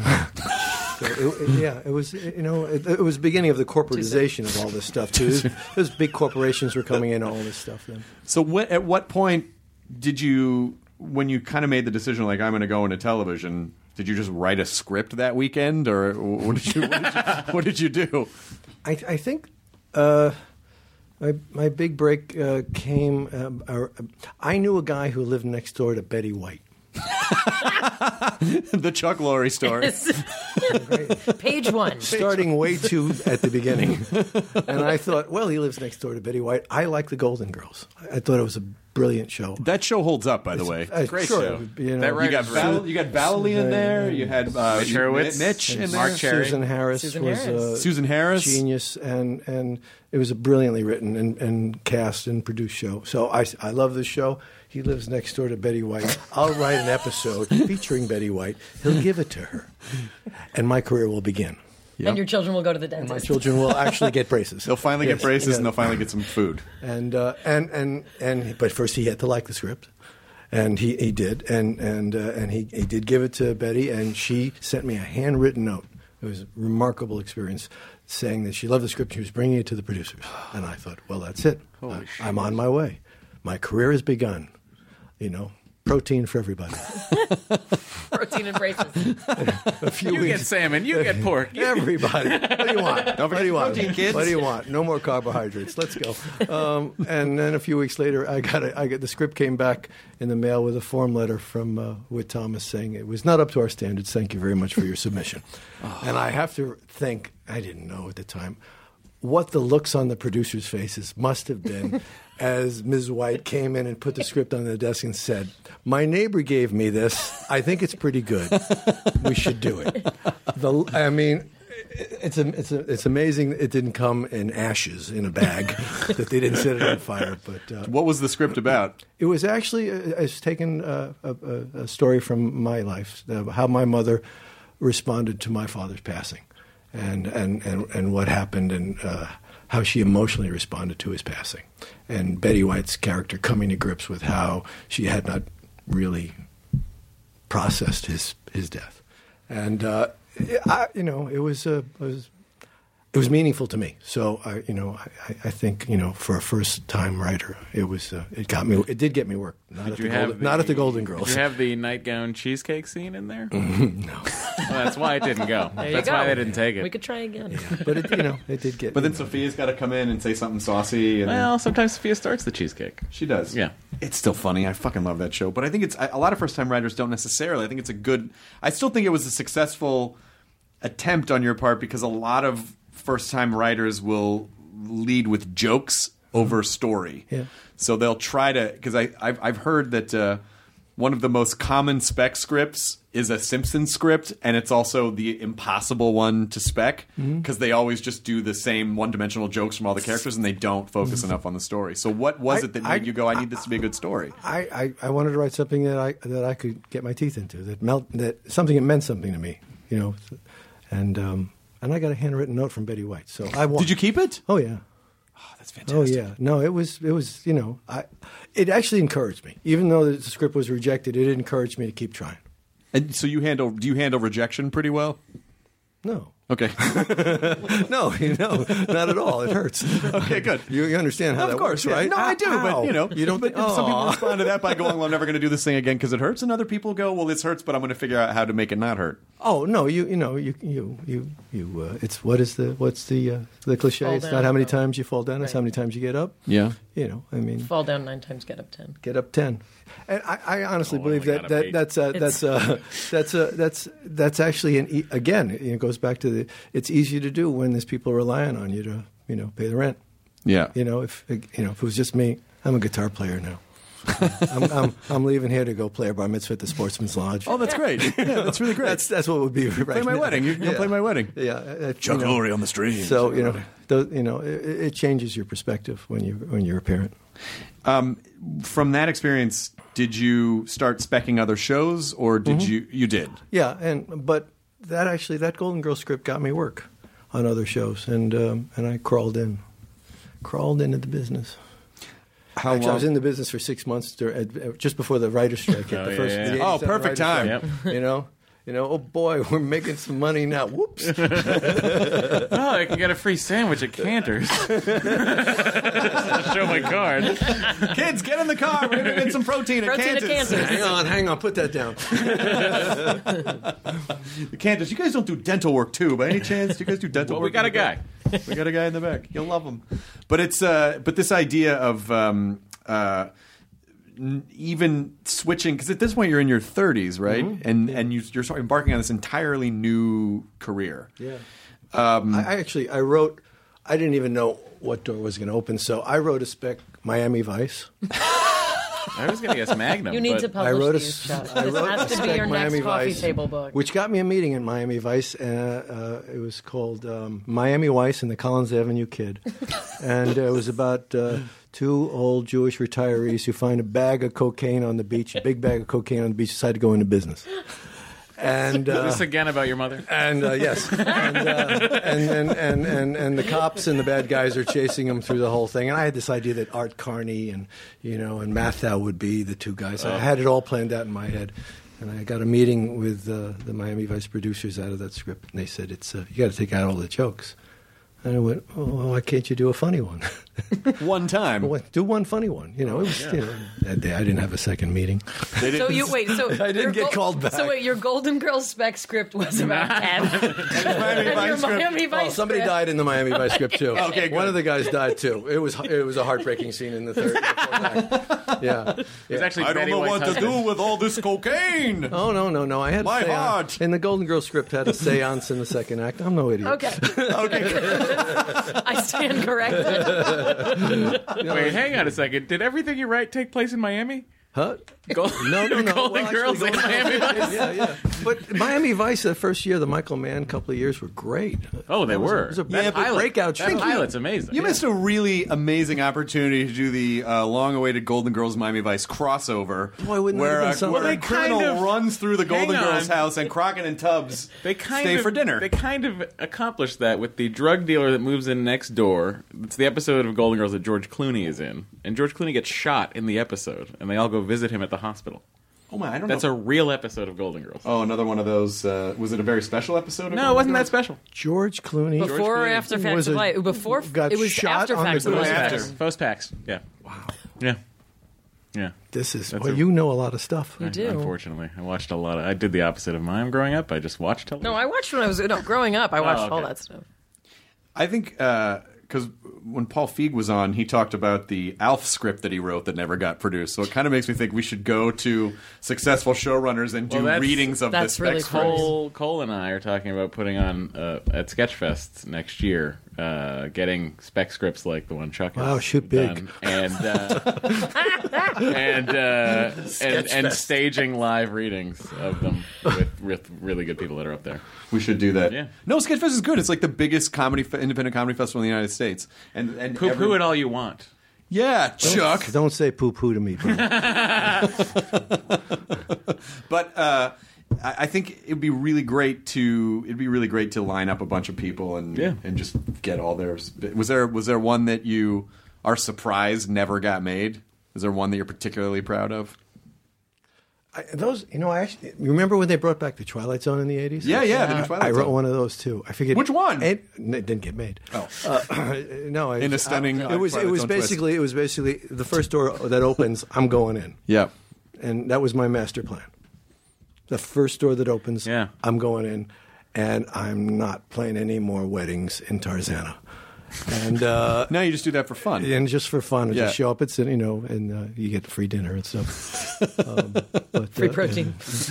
So it was, it was the beginning of the corporatization of all this stuff too. Those big corporations were coming in, all this stuff then. So at what point did you, when you kind of made the decision, I'm going to go into television, did you just write a script that weekend, or what did you do? I think my big break came. I knew a guy who lived next door to Betty White. The Chuck Lorre story. Page 1. Starting way too at the beginning. And I thought, well, he lives next door to Betty White. I like the Golden Girls. I thought it was a brilliant show. That show holds up, by the way. Great sure, show. You That You got Valley in there. You had Mitch Hurwitz, Mitch in there. Mark Cherry. Susan Harris was Susan Harris. genius, and it was a brilliantly written and cast and produced show. So I love this show. He lives next door to Betty White. I'll write an episode featuring Betty White. He'll give it to her, and my career will begin. Yep. And your children will go to the And dentist. my children will actually get braces. They'll finally get braces, and they'll finally get some food. But first he had to like the script, and he did, and he did give it to Betty, and she sent me a handwritten note. It was a remarkable experience, saying that she loved the script. She was bringing it to the producers, and I thought, well, that's it. I'm on my way. My career has begun. Protein for everybody. Protein and braces. A few You weeks. get salmon, you get pork. Everybody. What do you want? What do you want? protein, kids. What do you want? No more carbohydrates. Let's go. And then a few weeks later, I got the script came back in the mail with a form letter from Whit Thomas saying it was not up to our standards. Thank you very much for your submission. And I have to think, I didn't know at the time, what the looks on the producers' faces must have been as Ms. White came in and put the script on the desk and said, "My neighbor gave me this. I think it's pretty good. We should do it." It's amazing it didn't come in ashes in a bag, that they didn't set it on fire. But What was the script about? it was actually it's taken a story from my life, how my mother responded to my father's passing, and what happened, and how she emotionally responded to his passing, and Betty White's character coming to grips with how she had not really processed his death, and it was it was meaningful to me. So I think for a first time writer, it did get me work. Not at the Golden Girls. Did you have the nightgown cheesecake scene in there? No. Well, that's why it didn't go. That's why they didn't take it. We could try again. Yeah. But it did get. But then Sophia's got to come in and say something saucy. And well, sometimes Sophia starts the cheesecake. She does. Yeah. It's still funny. I fucking love that show. But I think it's a lot of first time writers don't necessarily. I think it's a good. I still think it was a successful attempt on your part because a lot of first time writers will lead with jokes over story. Yeah. So they'll try to, because I've heard that one of the most common spec scripts is a Simpsons script, and it's also the impossible one to spec because they always just do the same one-dimensional jokes from all the characters, and they don't focus enough on the story. So what was it that made you go, I need this to be a good story? I wanted to write something that I could get my teeth into, that something that meant something to me, and I got a handwritten note from Betty White. So I won. Did you keep it? Oh yeah. Oh, that's fantastic. Oh yeah. No, it was. It actually encouraged me, even though the script was rejected. It encouraged me to keep trying. And so do you handle rejection pretty well? No. Okay. No, not at all. It hurts. Okay, good. You understand how that works, right? No, I do, but you don't. Some people respond to that by going, "Well, I'm never going to do this thing again because it hurts," and other people go, "Well, this hurts, but I'm going to figure out how to make it not hurt." Oh no, it's what's the cliche? Fall It's down. not how many times you fall down; it's how many times you get up. Yeah. Fall down 9 times, get up 10. Get up 10. And I honestly believe I only that's actually it goes back to it's easy to do when there's people relying on you to pay the rent. Yeah. If it was just me, I'm a guitar player now. I'm leaving here to go play a bar mitzvah at the Sportsman's Lodge. Oh, that's great. Yeah, that's really great. That's what would be right play my now. wedding. You're gonna play my wedding. Yeah. Chuck Lorre on the streams. So it changes your perspective when you're a parent. From that experience, did you start speccing other shows, or did you did? Yeah, but that Golden Girls script got me work on other shows, and I crawled into the business. How long? I was in the business for 6 months just before the writer's strike hit. Oh, perfect time. Yep. Oh boy, we're making some money now. Whoops. Oh, I can get a free sandwich at Cantor's. Show my card. Kids, get in the car. We're going to get some protein at Cantor's. Hang on, put that down. Cantor's, you guys don't do dental work too, by any chance? Do you guys do dental work? We got a guy. We got a guy in the back. You'll love him. But it's but this idea of even switching, because at this point you're in your 30s, right? And you're sort of embarking on this entirely new career. Yeah. I wrote. I didn't even know what door was going to open, so I wrote a spec Miami Vice. I was going to guess Magnum. You need to publish these, Chuck. This has to be your Miami next coffee Vice, table book. which got me a meeting in Miami Vice. It was called Miami Vice and the Collins Avenue Kid, and it was about two old Jewish retirees who find a bag of cocaine on the beach, a big bag of cocaine on the beach, decide to go into business. And this again about your mother? And yes, and the cops and the bad guys are chasing them through the whole thing. And I had this idea that Art Carney and and Mathau would be the two guys. I had it all planned out in my head. And I got a meeting with the Miami Vice producers out of that script, and they said, you got to take out all the jokes. And I went, well, why can't you do a funny one? One time. Do one funny one. It was, that day I didn't have a second meeting. So I didn't get called back. So wait, your Golden Girls spec script was about 10. And your Miami Vice somebody script. died in the Miami Vice script too. Okay, good. One of the guys died too. It was a heartbreaking scene in the third. Yeah. It was actually I don't Betty know White's what to husband. do with all this cocaine. Oh no! I had My heart. And the Golden Girls script had a séance in the second act. I'm no idiot. Okay. I stand corrected. Wait, hang on a second. Did everything you write take place in Miami? Huh? No. Golden Girls in Miami Vice? Yeah. But Miami Vice, the first year, the Michael Mann couple of years were great. Oh, they were. It was a pilot, breakout show. That pilot's amazing. You missed a really amazing opportunity to do the long-awaited Golden Girls Miami Vice crossover, Boy, wouldn't that where have been something? a criminal runs through the Golden Girls' house and Crockett and Tubbs stay for dinner. They kind of accomplished that with the drug dealer that moves in next door. It's the episode of Golden Girls that George Clooney is in. And George Clooney gets shot in the episode, and they all go visit him at the hospital. Oh my, I don't That's know. a real episode of Golden Girls. Oh, another one of those. Was it a very special episode? No, it wasn't that special. George Clooney. Before or after Facts of Life? Before got it was shot after on the Facts of ground. Life. After. Postpax. Yeah. Wow. Yeah. Yeah. This is, That's well, a- you know a lot of stuff. You do. Unfortunately, I watched a lot of. I did the opposite of mine growing up. I just watched television. No, I watched when I was growing up. I watched okay. all that stuff. I think because when Paul Feig was on, he talked about the Alf script that he wrote that never got produced. So it kind of makes me think we should go to successful showrunners and do readings of the that's spec really scripts. cool. Cole and I are talking about putting on at Sketchfest next year, getting spec scripts like the one Chuck has Wow, shoot big. done, and staging live readings of them with really good people that are up there. We should do that. Yeah. No, Sketchfest is good. It's like the biggest independent comedy festival in the United States. And Poo it all you want. Yeah, Chuck. Don't say poo-poo to me, bro. But I think it'd be really great to line up a bunch of people and just get all theirs. Was there one that you are surprised never got made? Is there one that you're particularly proud of? I actually remember when they brought back the Twilight Zone in the 80s? Yeah, the new Twilight I wrote Zone. one of those too. I forget Which one? It didn't get made. Oh, no! In a stunning It was Twilight Zone basically the first door that opens. I'm going in. yeah. And that was my master plan. The first door that opens, Yeah. I'm going in, and I'm not playing any more weddings in Tarzana. And Now you just do that for fun. and just for fun, Yeah. just show up. It's and you get free dinner and stuff. Free protein.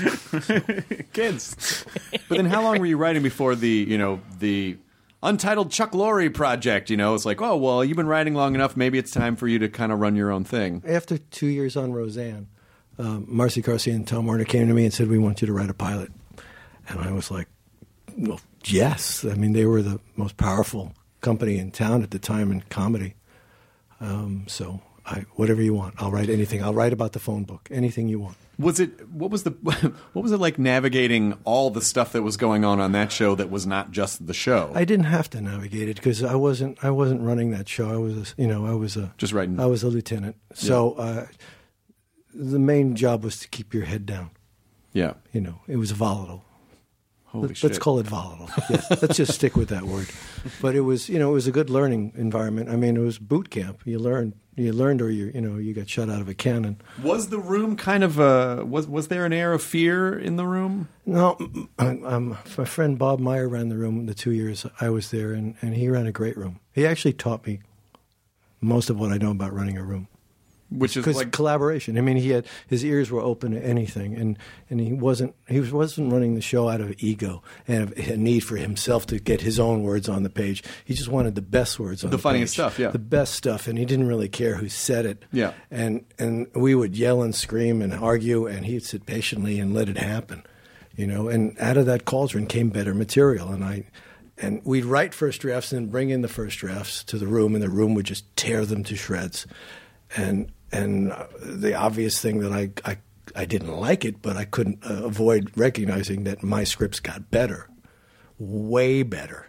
Kids. But then how long were you writing before the Untitled Chuck Lorre project? It's like, oh, well, you've been writing long enough. Maybe it's time for you to kind of run your own thing. After 2 years on Roseanne, Marcy Carsey and Tom Warner came to me and said, we want you to write a pilot. And I was like, well, yes. I mean, they were the most powerful company in town at the time in comedy. So whatever you want, I'll write anything. I'll write about the phone book, anything you want. What was it like navigating all the stuff that was going on that show that was not just the show? I didn't have to navigate it because I wasn't running that show. I was Just writing. I was a lieutenant. So the main job was to keep your head down. Yeah. It was volatile. Holy Let's shit. call it volatile. Yeah, let's just stick with that word. But it was a good learning environment. I mean, it was boot camp. You learned, or you got shot out of a cannon. Was the room kind of was there an air of fear in the room? No, my friend Bob Meyer ran the room the 2 years I was there, and he ran a great room. He actually taught me most of what I know about running a room. Which is Because like collaboration. I mean, his ears were open to anything, and he wasn't running the show out of ego and a need for himself to get his own words on the page. He just wanted the best words on the funniest page. stuff, yeah. The best stuff, and he didn't really care who said it. Yeah. And we would yell and scream and argue, and he'd sit patiently and let it happen. And out of that cauldron came better material, and we'd write first drafts and then bring in the first drafts to the room, and the room would just tear them to shreds. And the obvious thing that I didn't like it, but I couldn't avoid recognizing that my scripts got better, way better,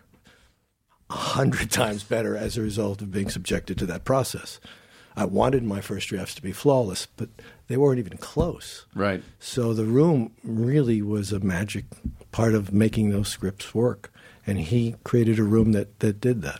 100 times better as a result of being subjected to that process. I wanted my first drafts to be flawless, but they weren't even close. Right. So the room really was a magic part of making those scripts work, and he created a room that did that.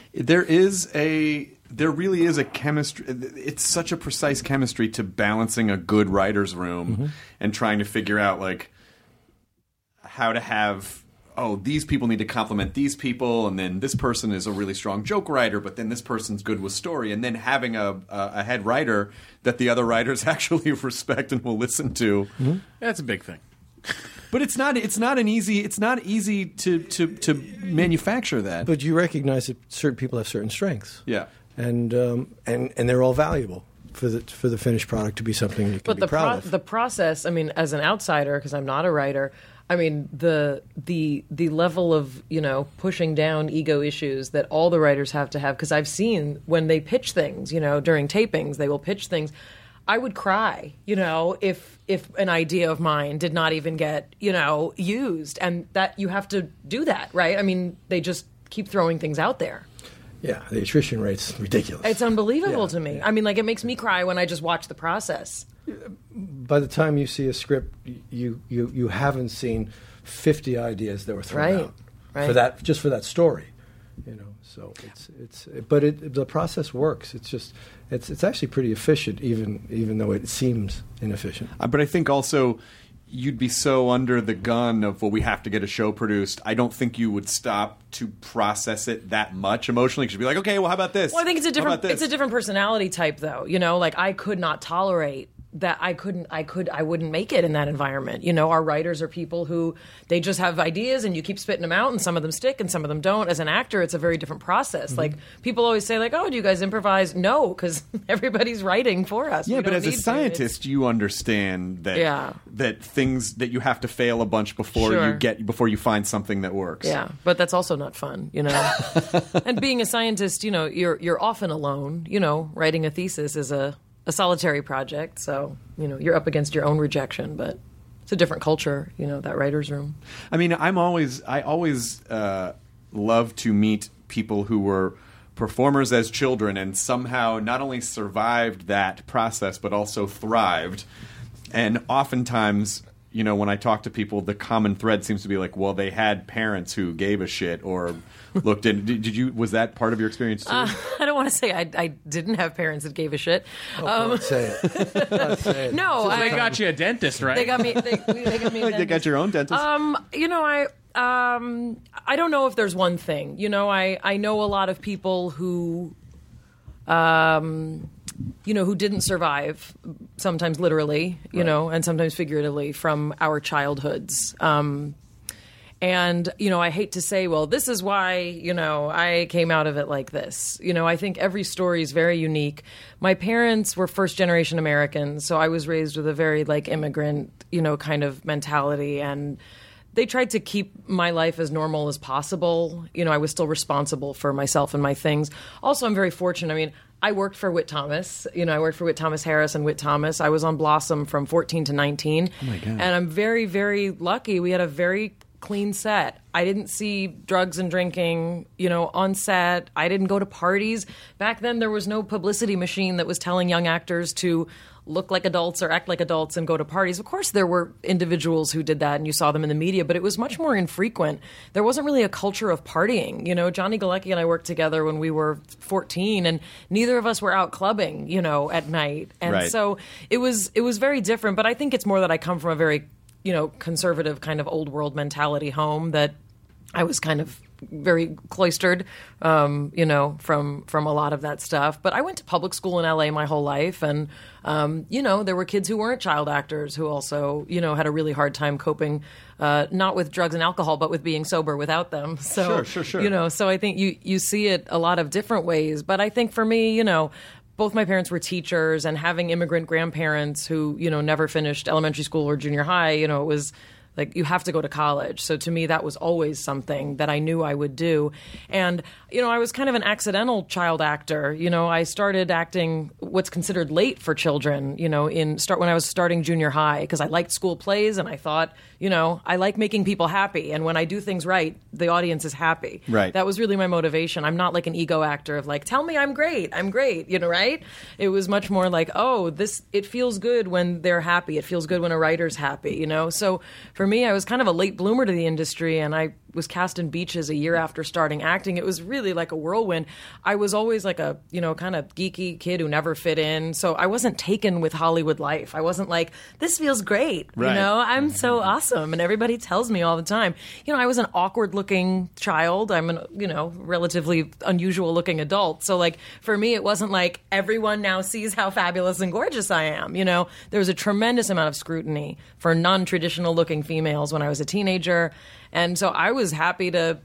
There really is a chemistry. It's such a precise chemistry to balancing a good writer's room and trying to figure out like how to have. Oh, these people need to complement these people, and then this person is a really strong joke writer, but then this person's good with story, and then having a head writer that the other writers actually respect and will listen to. That's a big thing. But it's not easy to manufacture that. But you recognize that certain people have certain strengths. Yeah. And they're all valuable for the finished product to be something you can be proud of. The process, I mean, as an outsider, because I'm not a writer, I mean, the level of, pushing down ego issues that all the writers have to have, because I've seen when they pitch things, during tapings, they will pitch things. I would cry, if an idea of mine did not even get, used, and that you have to do that, right? I mean, they just keep throwing things out there. Yeah, the attrition rate's ridiculous. It's unbelievable to me. I mean, like, it makes me cry when I just watch the process. by the time you see a script, you haven't seen 50 ideas that were thrown out for that story, So the process works. It's actually pretty efficient, even though it seems inefficient. But I think also you'd be so under the gun of, well, we have to get a show produced. I don't think you would stop to process it that much emotionally. Because you'd be like, okay, well, how about this? Well, I think it's a different personality type, though. Like I could not tolerate that. I wouldn't make it in that environment. Our writers are people who they just have ideas and you keep spitting them out, and some of them stick and some of them don't. As an actor, it's a very different process. Mm-hmm. Like people always say, like, oh, do you guys improvise? No, because everybody's writing for us. Yeah, but as a scientist, you understand that that things that you have to fail a bunch before you find something that works. Yeah, but that's also not fun, And being a scientist, you're often alone. Writing a thesis is a solitary project, so you're up against your own rejection, but it's a different culture, that writer's room. I mean, I always love to meet people who were performers as children and somehow not only survived that process but also thrived. And oftentimes, when I talk to people, the common thread seems to be like, well, they had parents who gave a shit or looked in. Was that part of your experience too? I don't want to say I didn't have parents that gave a shit. Say it. No, they got you a dentist, right? They got me. They got me a dentist. They got your own dentist. I don't know if there's one thing. I know a lot of people who, who didn't survive, sometimes literally, and sometimes figuratively from our childhoods. And, I hate to say, well, this is why, I came out of it like this. I think every story is very unique. My parents were first-generation Americans, so I was raised with a very, immigrant, kind of mentality. And they tried to keep my life as normal as possible. I was still responsible for myself and my things. Also, I'm very fortunate. I mean, I worked for Whit Thomas. I worked for Whit Thomas Harris and Whit Thomas. I was on Blossom from 14 to 19. Oh, my God. And I'm very, very lucky. We had a very clean set. I didn't see drugs and drinking, on set. I didn't go to parties. Back then, there was no publicity machine that was telling young actors to look like adults or act like adults and go to parties. Of course, there were individuals who did that, and you saw them in the media, but it was much more infrequent. There wasn't really a culture of partying. Johnny Galecki and I worked together when we were 14, and neither of us were out clubbing, at night. And so it was very different, but I think it's more that I come from a very conservative kind of old world mentality home that I was kind of very cloistered, from a lot of that stuff. But I went to public school in LA my whole life, and there were kids who weren't child actors who also had a really hard time coping, not with drugs and alcohol, but with being sober without them. So sure. So I think you see it a lot of different ways. But I think for me, both my parents were teachers, and having immigrant grandparents who, never finished elementary school or junior high, it was like you have to go to college. So to me, that was always something that I knew I would do. And, I was kind of an accidental child actor. I started acting what's considered late for children, when I was starting junior high, because I liked school plays and I thought, I like making people happy. And when I do things right, the audience is happy. Right. That was really my motivation. I'm not like an ego actor of like, tell me I'm great, right? It was much more like, it feels good when they're happy. It feels good when a writer's happy, So for me, I was kind of a late bloomer to the industry, and I was cast in Beaches a year after starting acting. It was really like a whirlwind. I was always like a, kind of geeky kid who never fit in. So I wasn't taken with Hollywood life. I wasn't like, this feels great. Right. I'm so awesome. And everybody tells me all the time. I was an awkward looking child. I'm an, relatively unusual looking adult. So like for me, it wasn't like everyone now sees how fabulous and gorgeous I am. There was a tremendous amount of scrutiny for non-traditional looking females when I was a teenager. And so I was happy to,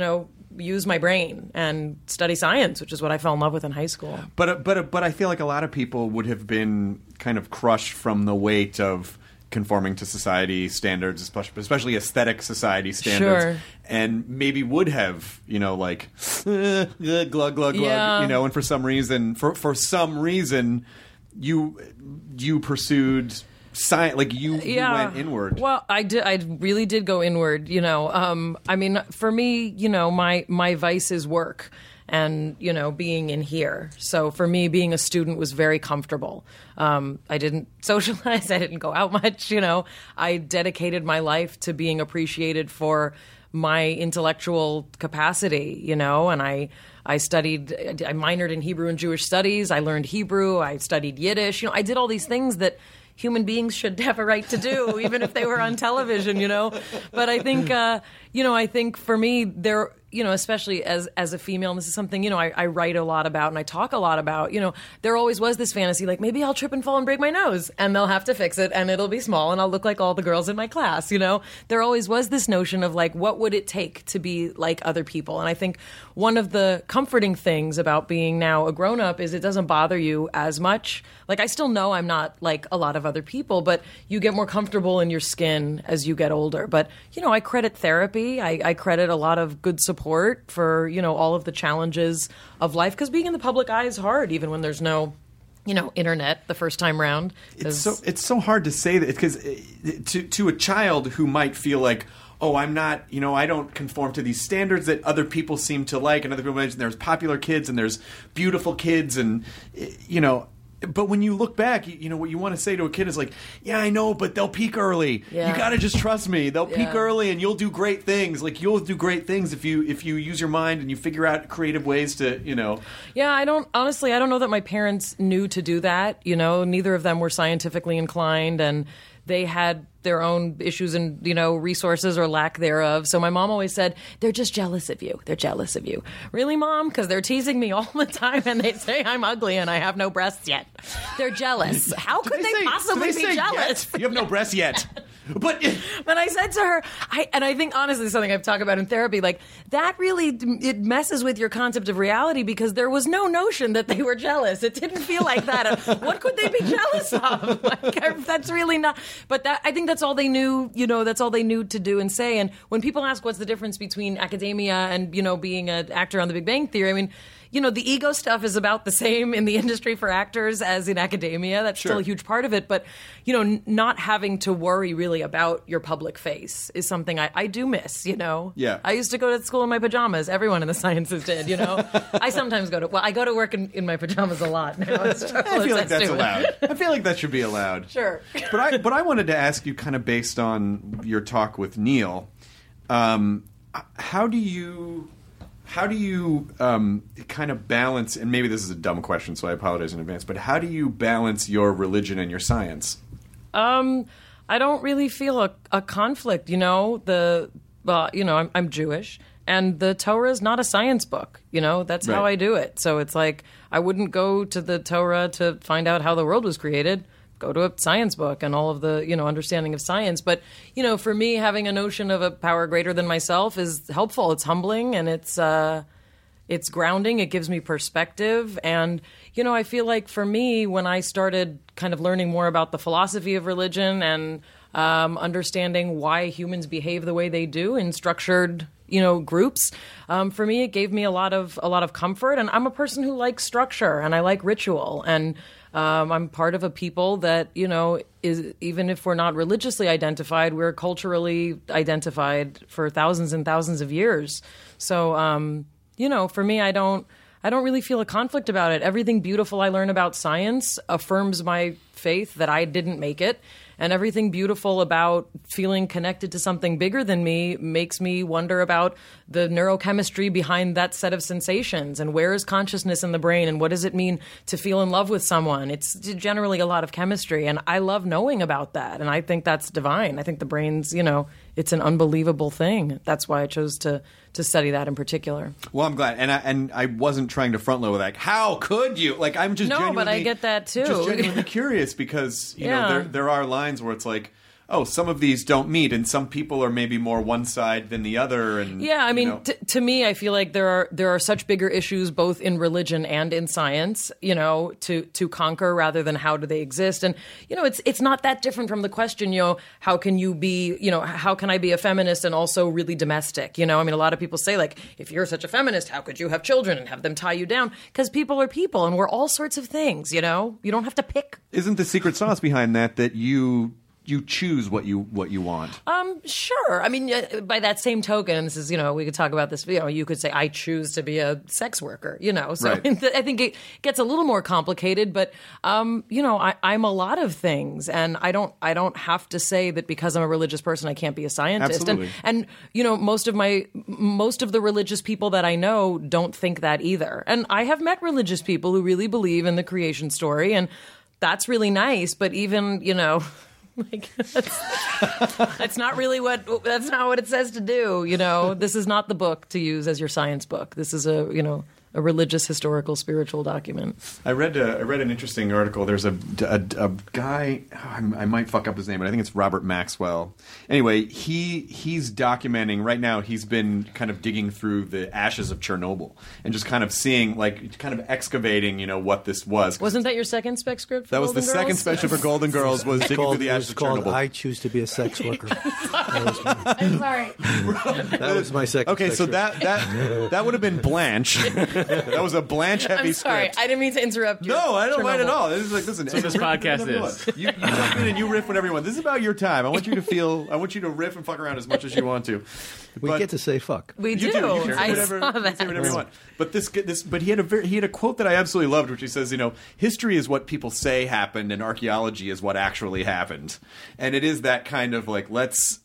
use my brain and study science, which is what I fell in love with in high school. But I feel like a lot of people would have been kind of crushed from the weight of conforming to society standards, especially aesthetic society standards, sure. And maybe would have, glug, glug, glug, yeah. And for some reason, you pursued science, like you went inward. Well, I did. I really did go inward. For me, my vice is work. and, you know, being in here. So for me, being a student was very comfortable. I didn't socialize. I didn't go out much, you know. I dedicated my life to being appreciated for my intellectual capacity, you know, and I minored in Hebrew and Jewish studies. I learned Hebrew. I studied Yiddish. You know, I did all these things that human beings should have a right to do, even if they were on television, you know. But I think, I think for me, there, you know, especially as a female, and this is something, you know, I write a lot about and I talk a lot about, you know, there always was this fantasy, like, maybe I'll trip and fall and break my nose and they'll have to fix it and it'll be small and I'll look like all the girls in my class, you know. There always was this notion of, like, what would it take to be like other people? And I think one of the comforting things about being now a grown-up is it doesn't bother you as much. Like, I still know I'm not like a lot of other people, but you get more comfortable in your skin as you get older. But, you know, I credit therapy. I credit a lot of good support for, you know, all of the challenges of life, because being in the public eye is hard, even when there's no, you know, internet the first time round. It's so hard to say that, because to a child who might feel like, oh, I'm not, you know, I don't conform to these standards that other people seem to like, and other people mention there's popular kids and there's beautiful kids, and, you know. But when you look back, you know, what you want to say to a kid is like, yeah, I know, but they'll peak early. Yeah. You got to just trust me. They'll peak early and you'll do great things. Like, you'll do great things if you use your mind and you figure out creative ways to, you know. Yeah, I don't know that my parents knew to do that. You know, neither of them were scientifically inclined, and they had their own issues and, you know, resources or lack thereof. So my mom always said, they're just jealous of you. They're jealous of you. Really, Mom? Because they're teasing me all the time and they say I'm ugly and I have no breasts yet. They're jealous. How could they possibly be jealous? Yet? You have no breasts yet. But I said to her, I think honestly something I've talked about in therapy, like, that really, it messes with your concept of reality, because there was no notion that they were jealous. It didn't feel like that. What could they be jealous of? Like, that's really not. But I think that's all they knew. You know, that's all they knew to do and say. And when people ask what's the difference between academia and, you know, being an actor on The Big Bang Theory, I mean, you know, the ego stuff is about the same in the industry for actors as in academia. That's still a huge part of it. But, you know, not having to worry really about your public face is something I do miss, you know. Yeah. I used to go to school in my pajamas. Everyone in the sciences did, you know. I sometimes I go to work in my pajamas a lot now. I feel like that's allowed. I feel like that should be allowed. Sure. But I wanted to ask you, kind of based on your talk with Neil, how do you kind of balance, and maybe this is a dumb question, so I apologize in advance, but how do you balance your religion and your science? I don't really feel a conflict, you know. I'm Jewish, and the Torah is not a science book, you know. That's how I do it. So it's like, I wouldn't go to the Torah to find out how the world was created. Go to a science book and all of the, you know, understanding of science. But, you know, for me, having a notion of a power greater than myself is helpful. It's humbling, and it's grounding. It gives me perspective. And, you know, I feel like for me, when I started kind of learning more about the philosophy of religion and understanding why humans behave the way they do in structured, you know, groups, for me, it gave me a lot of comfort. And I'm a person who likes structure and I like ritual, and I'm part of a people that, you know, is, even if we're not religiously identified, we're culturally identified for thousands and thousands of years. So, you know, for me, I don't really feel a conflict about it. Everything beautiful I learn about science affirms my faith that I didn't make it. And everything beautiful about feeling connected to something bigger than me makes me wonder about the neurochemistry behind that set of sensations, and where is consciousness in the brain, and what does it mean to feel in love with someone. It's generally a lot of chemistry, and I love knowing about that, and I think that's divine. I think the brain's, you know, it's an unbelievable thing. That's why I chose to study that in particular. Well, I'm glad, and I wasn't trying to front load with, like, how could you? Like, I'm just genuinely, but I get that too. Just genuinely curious, because you know there are lines where it's like, oh, some of these don't meet, and some people are maybe more one side than the other. And yeah, I mean, to me, I feel like there are such bigger issues both in religion and in science, you know, to conquer, rather than how do they exist. And you know, it's not that different from the question, you know, how can you be, you know, how can I be a feminist and also really domestic? You know, I mean, a lot of people say, like, if you're such a feminist, how could you have children and have them tie you down? Because people are people, and we're all sorts of things. You know, you don't have to pick. Isn't the secret sauce behind that you you choose what you want. Sure. I mean, by that same token, this is, we could talk about this, you could say, I choose to be a sex worker, So Right. I think it gets a little more complicated, but, I'm a lot of things, and I don't have to say that because I'm a religious person, I can't be a scientist. Absolutely. And most of the religious people that I know don't think that either. And I have met religious people who really believe in the creation story, and that's really nice, but even, like that's not what it says to do. This is not the book to use as your science book. This is a religious, historical, spiritual document. I read an interesting article. There's a guy, I might fuck up his name, but I think it's Robert Maxwell. Anyway, he's documenting right now. He's been kind of digging through the ashes of Chernobyl and just kind of seeing, kind of excavating, what this was. Wasn't that your second spec script? That was the second spec script for Golden Girls. Was digging through the ashes of Chernobyl. I choose to be a sex worker. I'm sorry. That was my second. Okay, so that would have been Blanche. That was a Blanche heavy I'm sorry. script. I didn't mean to interrupt you. No, I don't mind at all. This is listen. That's what this podcast is. You jump in and you riff whenever you want. This is about your time. I want you to riff and fuck around as much as you want to. We get to say fuck. We You do. do. You can say I whatever, saw you can say that. whatever you want. But he had a quote that I absolutely loved, which he says, history is what people say happened, and archaeology is what actually happened. And it is that kind of let's.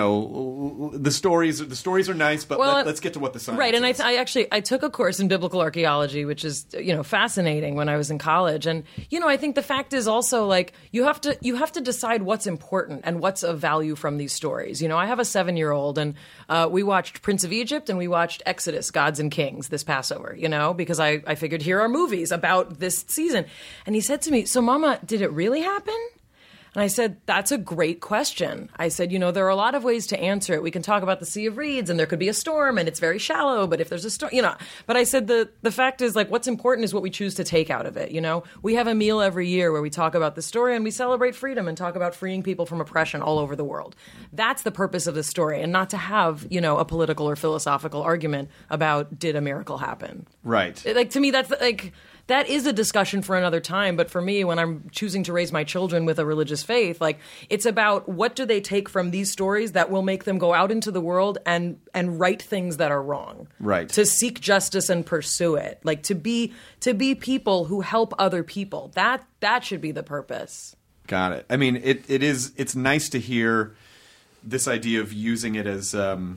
The stories are nice, but let's get to what the science right. And is. I took a course in biblical archaeology, which is fascinating when I was in college. And I think the fact is also you have to decide what's important and what's of value from these stories. I have a 7-year-old, and we watched Prince of Egypt and we watched Exodus, Gods and Kings this Passover. Because I figured here are movies about this season. And he said to me, "So, Mama, did it really happen?" And I said, that's a great question. I said, there are a lot of ways to answer it. We can talk about the Sea of Reeds, and there could be a storm, and it's very shallow, but if there's a storm, But I said, the fact is, what's important is what we choose to take out of it, We have a meal every year where we talk about the story, and we celebrate freedom and talk about freeing people from oppression all over the world. That's the purpose of the story, and not to have, a political or philosophical argument about did a miracle happen. Right. To me, that's that is a discussion for another time. But for me, when I'm choosing to raise my children with a religious faith, it's about what do they take from these stories that will make them go out into the world and right things that are wrong. Right. To seek justice and pursue it. To be people who help other people. That should be the purpose. Got it. I mean, it's nice to hear this idea of using it as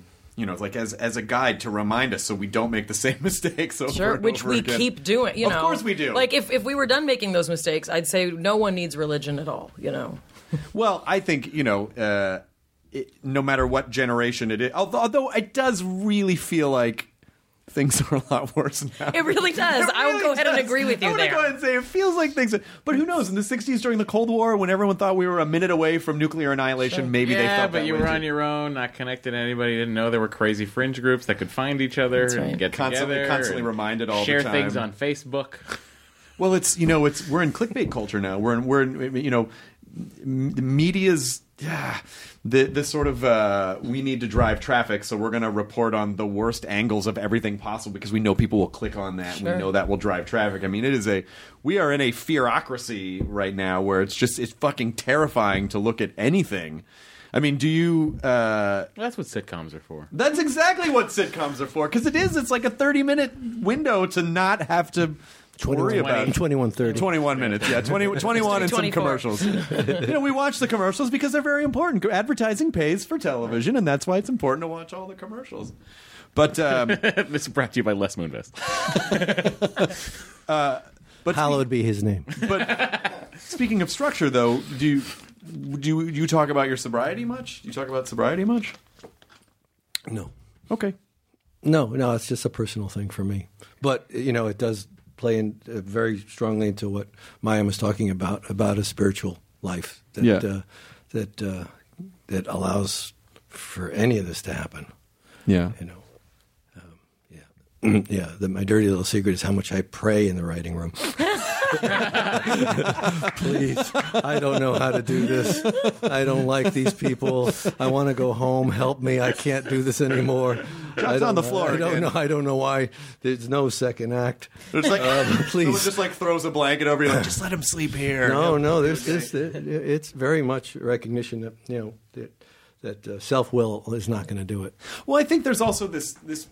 as a guide to remind us so we don't make the same mistakes over Sure, and which over we again. keep doing. Of course we do. If we were done making those mistakes, I'd say no one needs religion at all. Well, I think no matter what generation it is, although it does really feel like things are a lot worse now. It really does. I will go ahead and agree with you I want to there. go ahead and say it feels like things. But who knows? In the 60s during the Cold War, when everyone thought we were a minute away from nuclear annihilation, maybe they felt but that you way were too. on your own, not connected to anybody. You didn't know there were crazy fringe groups that could find each other and get together. Constantly and reminded all the share time. things on Facebook. Well, we're in clickbait culture now. We're in media's the sort of we need to drive traffic, so we're going to report on the worst angles of everything possible because we know people will click on that. Sure. And we know that will drive traffic. I mean, we are in a fearocracy right now where it's fucking terrifying to look at anything. I mean, do you? That's what sitcoms are for. That's exactly what sitcoms are for because it's like a 30-minute window to not have to. Worry about 21:30. 21 minutes, yeah. 21 and some 24. commercials. We watch the commercials because they're very important. Advertising pays for television, and that's why it's important to watch all the commercials. But This is brought to you by Les Moonves. but Hallowed be his name. But speaking of structure, though, do you talk about your sobriety much? Do you talk about sobriety much? No. Okay. No, it's just a personal thing for me. But, it does play in very strongly into what Maya was talking about a spiritual life that allows for any of this to happen. Yeah. Yeah, my dirty little secret is how much I pray in the writing room. Please, I don't know how to do this. I don't like these people. I want to go home. Help me. I can't do this anymore. Chuck's on the floor. I don't know why there's no second act. It's like please, someone just like throws a blanket over you, like just let him sleep here. No. It's very much recognition that that self-will is not going to do it. Well, I think there's also this.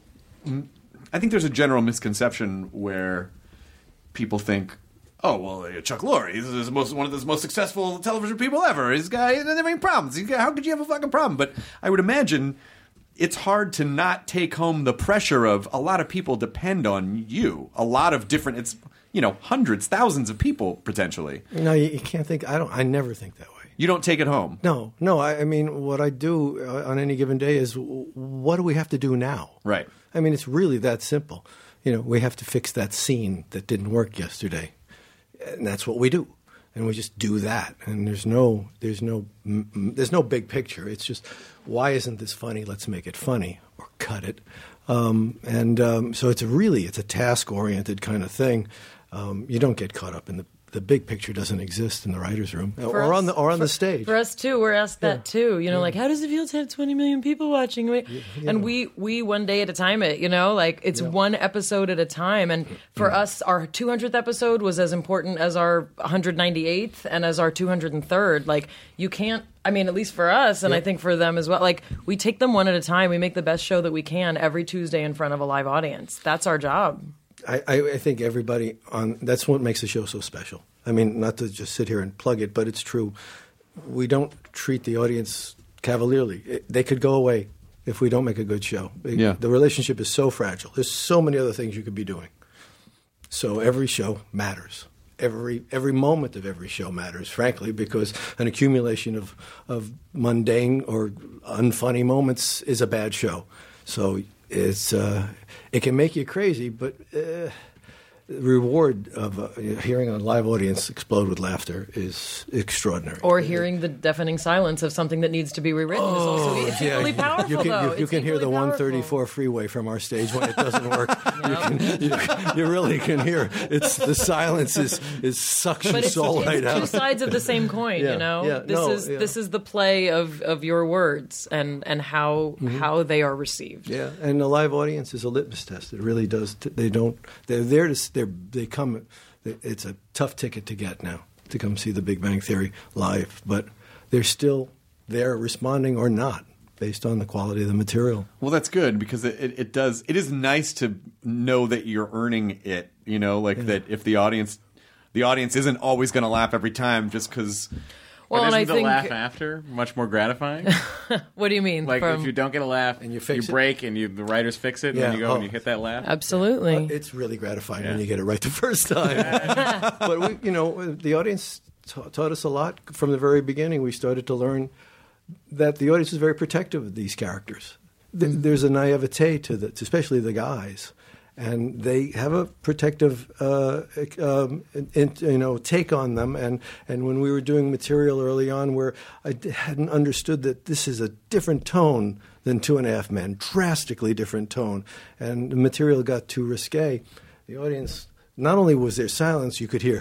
I think there's a general misconception where people think, oh, well, Chuck Lorre, he's one of the most successful television people ever. This guy doesn't have any problems. How could you have a fucking problem? But I would imagine it's hard to not take home the pressure of a lot of people depend on you. A lot of different, it's, hundreds, thousands of people potentially. No, you can't think, I never think that way. You don't take it home? No. I mean, what I do on any given day is, what do we have to do now? Right. I mean, it's really that simple. We have to fix that scene that didn't work yesterday, and that's what we do. And we just do that. And there's no big picture. It's just, why isn't this funny? Let's make it funny or cut it. So it's a task-oriented kind of thing. You don't get caught up in the big picture doesn't exist in the writer's room or on the stage. For us too, we're asked that too. Like, how does it feel to have 20 million people watching? And we one day at a time it's one episode at a time. And for us, our 200th episode was as important as our 198th and as our 203rd. Like, you can't. I mean, at least for us, and I think for them as well. Like, we take them one at a time. We make the best show that we can every Tuesday in front of a live audience. That's our job. I think everybody that's what makes the show so special. I mean, not to just sit here and plug it, but it's true. We don't treat the audience cavalierly. They could go away if we don't make a good show. The relationship is so fragile. There's so many other things you could be doing. So every show matters. Every moment of every show matters, frankly, because an accumulation of mundane or unfunny moments is a bad show. So it can make you crazy, but the reward of hearing a live audience explode with laughter is extraordinary. Or hearing the deafening silence of something that needs to be rewritten is also equally powerful. You can hear the 134 freeway from our stage when it doesn't work. You really can hear the silence is suction soul right out. It's two sides of the same coin. This is the play of your words and how they are received. Yeah, and the live audience is a litmus test. It really does. They're there to. They come. It's a tough ticket to get now to come see The Big Bang Theory live, but they're still there, responding or not, based on the quality of the material. Well, that's good because it does. It is nice to know that you're earning it. That if the audience isn't always going to laugh every time just because. Well, and isn't the laugh after much more gratifying? What do you mean? Like, if you don't get a laugh, and you break, and the writers fix it, and then you go and you hit that laugh? Absolutely. It's really gratifying when you get it right the first time. But, the audience taught us a lot from the very beginning. We started to learn that the audience is very protective of these characters. There's a naivete to especially the guys. And they have a protective, take on them. And when we were doing material early on, where I hadn't understood that this is a different tone than 2.5 Men, drastically different tone, and the material got too risque, the audience. Not only was there silence, you could hear,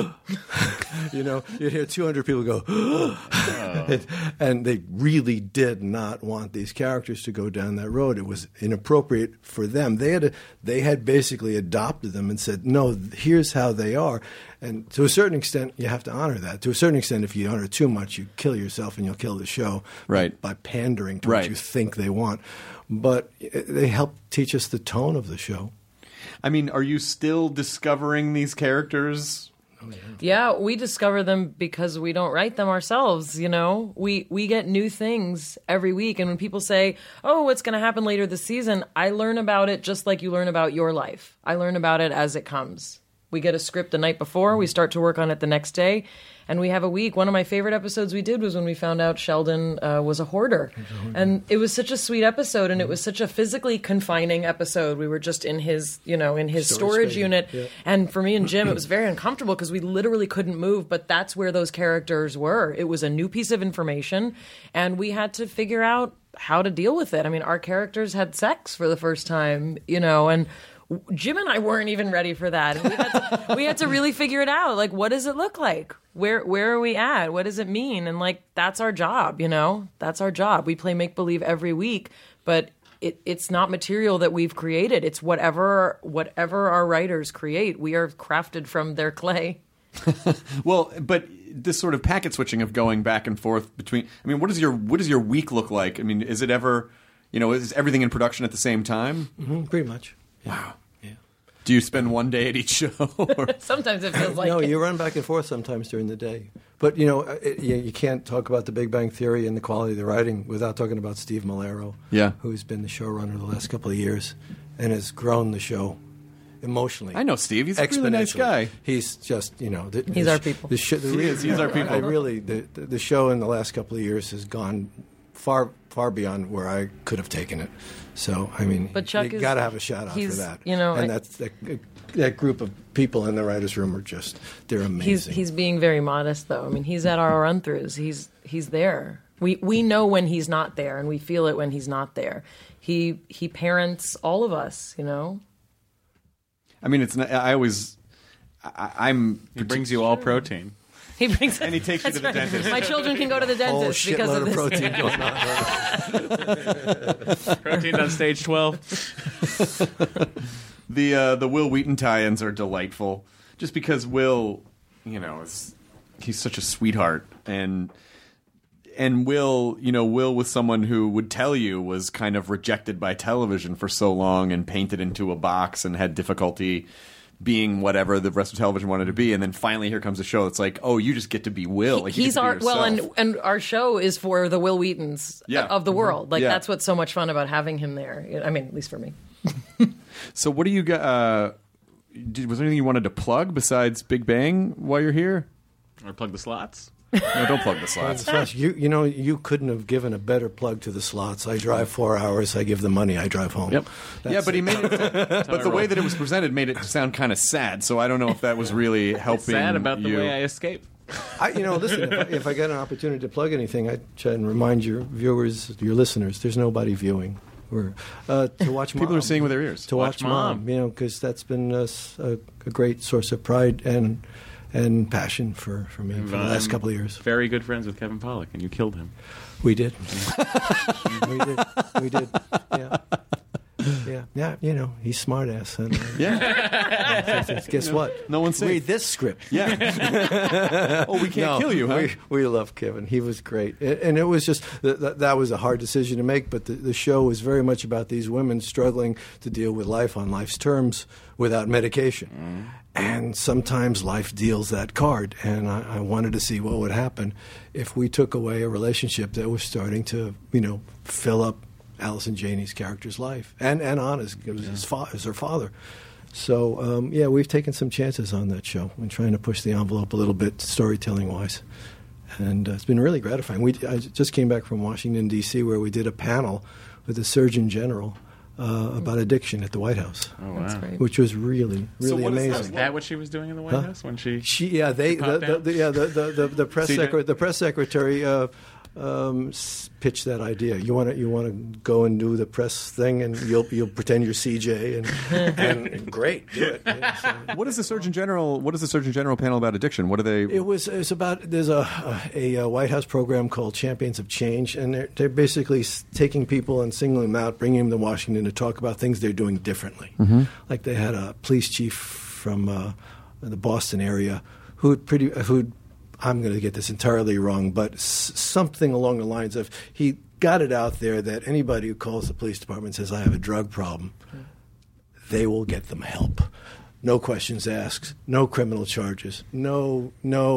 you'd hear 200 people go, and they really did not want these characters to go down that road. It was inappropriate for them. They had basically adopted them and said, no, here's how they are. And to a certain extent, you have to honor that. To a certain extent, if you honor too much, you kill yourself and you'll kill the show by pandering to what you think they want. But they help teach us the tone of the show. I mean, are you still discovering these characters? Oh, yeah, we discover them because we don't write them ourselves, We get new things every week, and when people say, oh, what's going to happen later this season, I learn about it just like you learn about your life. I learn about it as it comes. We get a script the night before, we start to work on it the next day, and we have a week. One of my favorite episodes we did was when we found out Sheldon was a hoarder. And it was such a sweet episode, and it was such a physically confining episode. We were just in his, storage unit. Yeah. And for me and Jim, it was very uncomfortable because we literally couldn't move, but that's where those characters were. It was a new piece of information, and we had to figure out how to deal with it. I mean, our characters had sex for the first time, and Jim and I weren't even ready for that. And we had to really figure it out. Like, what does it look like? Where are we at? What does it mean? And like, that's our job, That's our job. We play make-believe every week, but it's not material that we've created. It's whatever our writers create. We are crafted from their clay. Well, but this sort of packet switching of going back and forth between, I mean, what does your week look like? I mean, is it ever, is everything in production at the same time? Mm-hmm, pretty much. Yeah. Wow. Yeah. Do you spend one day at each show? Sometimes it feels like no, you run back and forth sometimes during the day. But, you can't talk about The Big Bang Theory and the quality of the writing without talking about Steve Malero, who's been the showrunner the last couple of years and has grown the show emotionally. I know Steve. He's a really nice guy. He's just, he's our people. He's our people. The show in the last couple of years has gone far, far beyond where I could have taken it. So, I mean, but Chuck you got to have a shout out for that. And that's that group of people in the writers' room are they're amazing. He's being very modest, though. I mean, he's at our run-throughs. He's there. We know when he's not there, and we feel it when he's not there. He parents all of us, I mean, it's not, He brings you all protein. He brings and he takes you to the dentist. My children can go to the dentist because of this. Protein going on. Protein on stage 12. The Will Wheaton tie-ins are delightful, just because Will, he's such a sweetheart, and Will was someone who would tell you was kind of rejected by television for so long and painted into a box and had difficulty being whatever the rest of television wanted to be, and then finally here comes a show that's like, oh, you just get to be Will. Like, he's our and our show is for the Will Wheatons of the world. Like that's what's so much fun about having him there. I mean, at least for me. So what do you got? Was there anything you wanted to plug besides Big Bang while you're here? Or plug the slots? No, don't plug the slots. You couldn't have given a better plug to the slots. I drive 4 hours. I give the money. I drive home. Yep. But he made it. But the way that it was presented made it sound kind of sad. So I don't know if that was really helping. Sad about you. the way I escape. Listen. If I get an opportunity to plug anything, I try and remind your viewers, your listeners, there's nobody viewing. Or to watch Mom. People are seeing with their ears. To watch Mom. Because that's been a great source of pride and passion for me for the last couple of years. Very good friends with Kevin Pollak, and you killed him. We did. We did. Yeah. He's smart ass. Guess what? No one's safe. Read this script. Yeah. Oh, we can't kill you, huh? We love Kevin. He was great. And it was just, that was a hard decision to make, but the show was very much about these women struggling to deal with life on life's terms without medication. And sometimes life deals that card. And I wanted to see what would happen if we took away a relationship that was starting to, fill up Allison Janney's character's life. And Anna's, it was her father. So, we've taken some chances on that show and trying to push the envelope a little bit storytelling-wise. And it's been really gratifying. I just came back from Washington, D.C., where we did a panel with the Surgeon General about addiction at the White House. Oh, wow. That's great. Which was really, really amazing. Was that what she was doing in the White House when she? The press secretary pitched that idea. You want to go and do the press thing, and you'll pretend you're CJ, and great, do it. Yeah, so. What is the Surgeon General panel about addiction? What are they? It was about. There's a White House program called Champions of Change, and they're basically taking people and singling them out, bringing them to Washington to talk about things they're doing differently. Mm-hmm. Like they had a police chief from the Boston area who'd I'm going to get this entirely wrong, but something along the lines of he got it out there that anybody who calls the police department and says, I have a drug problem, they will get them help. No questions asked, no criminal charges, no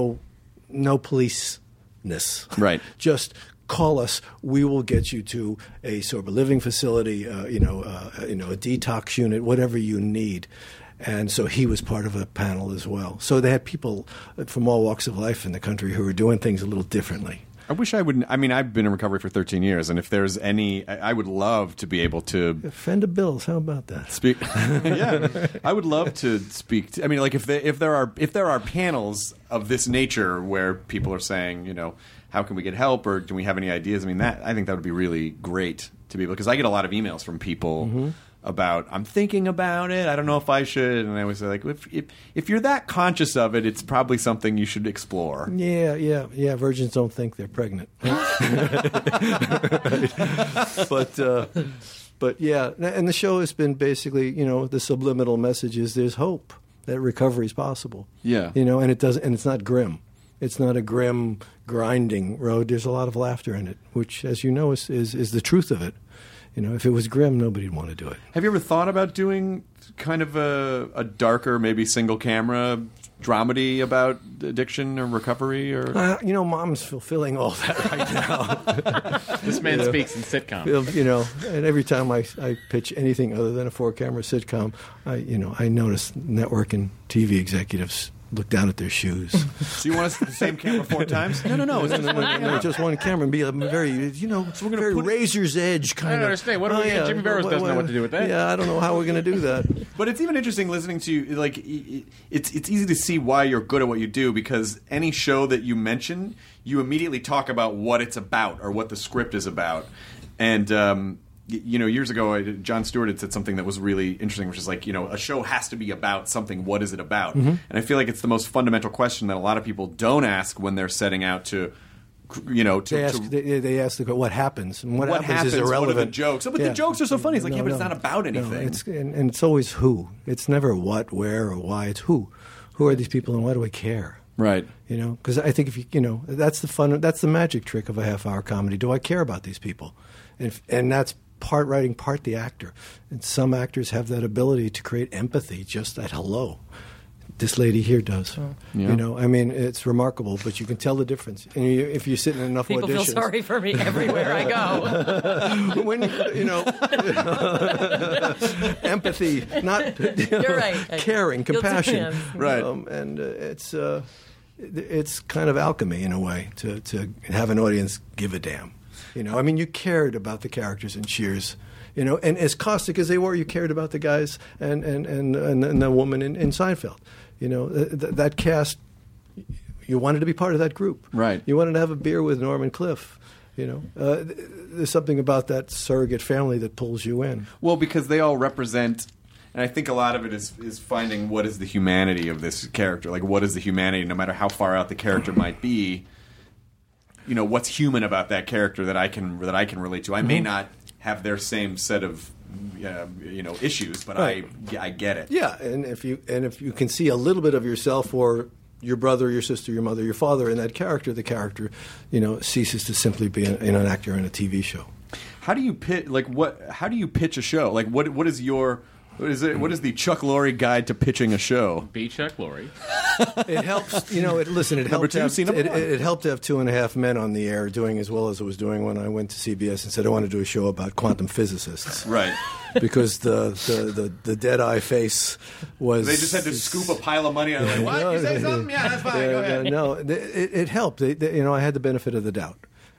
police-ness. Right. Just call us. We will get you to a sober living facility, a detox unit, whatever you need. And so he was part of a panel as well. So they had people from all walks of life in the country who were doing things a little differently. I wish I would. I mean, I've been in recovery for 13 years, and if there's any, I would love to be able to. Fender Bills, how about that? Speak. Yeah, I would love to speak. If there are panels of this nature where people are saying, how can we get help, or do we have any ideas? I mean, I think that would be really great to be able, because I get a lot of emails from people about, I'm thinking about it, I don't know if I should, and I always say, like, if you're that conscious of it, it's probably something you should explore. Yeah. Virgins don't think they're pregnant. But yeah, and the show has been basically, the subliminal message is there's hope that recovery is possible. Yeah, and it's not grim. It's not a grim, grinding road. There's a lot of laughter in it, which, as you know, is the truth of it. If it was grim, nobody'd want to do it. Have you ever thought about doing kind of a darker, maybe single camera dramedy about addiction or recovery? Or Mom's fulfilling all that right now. This man speaks in sitcom. And every time I pitch anything other than a 4-camera sitcom, I notice network and TV executives look down at their shoes. So you want us to the same camera 4 times? No, just one camera and be a very, so we're very razor's edge kind of. I don't understand. What do we get? Jimmy Barrows doesn't know what to do with that. Yeah, I don't know how we're going to do that. But it's even interesting listening to you. Like, it's easy to see why you're good at what you do, because any show that you mention, you immediately talk about what it's about or what the script is about. And years ago, Jon Stewart had said something that was really interesting, which is like, a show has to be about something. What is it about? And I feel like it's the most fundamental question that a lot of people don't ask when they're setting out to, they ask what happens, and what happens is irrelevant. What are the jokes? But the jokes are so funny. It's like, but it's not about anything. And it's always who. It's never what, where, or why. It's who. Who are these people, and why do I care? Right. Because I think if that's the fun. That's the magic trick of a half-hour comedy. Do I care about these people? And that's part writing, part the actor. And some actors have that ability to create empathy just at hello. This lady here does. Yeah. It's remarkable, but you can tell the difference. And if you sit in enough people auditions, feel sorry for me everywhere I go. When empathy, not You're right. caring, compassion, right? And it's kind of alchemy in a way to have an audience give a damn. You cared about the characters in Cheers, and as caustic as they were, you cared about the guys and the woman in Seinfeld. That cast, you wanted to be part of that group. Right. You wanted to have a beer with Norm and Cliff. There's something about that surrogate family that pulls you in. Well, because they all represent, and I think a lot of it is finding what is the humanity of this character. Like, what is the humanity, no matter how far out the character might be. What's human about that character that I can relate to. I may not have their same set of issues, but right. I get it. Yeah, and if you can see a little bit of yourself or your brother, your sister, your mother, your father in that character, the character ceases to simply be an actor in a TV show. How do you pitch? How do you pitch a show? Like, what is your What is the Chuck Lorre guide to pitching a show? Be Chuck Lorre. It helps, it helped to have 2.5 Men on the air doing as well as it was doing when I went to CBS and said I want to do a show about quantum physicists. Right. Because the dead-eye face was... They just had to scoop a pile of money out of it. What? You say something? Yeah, that's fine. Go ahead. No, it helped. I had the benefit of the doubt.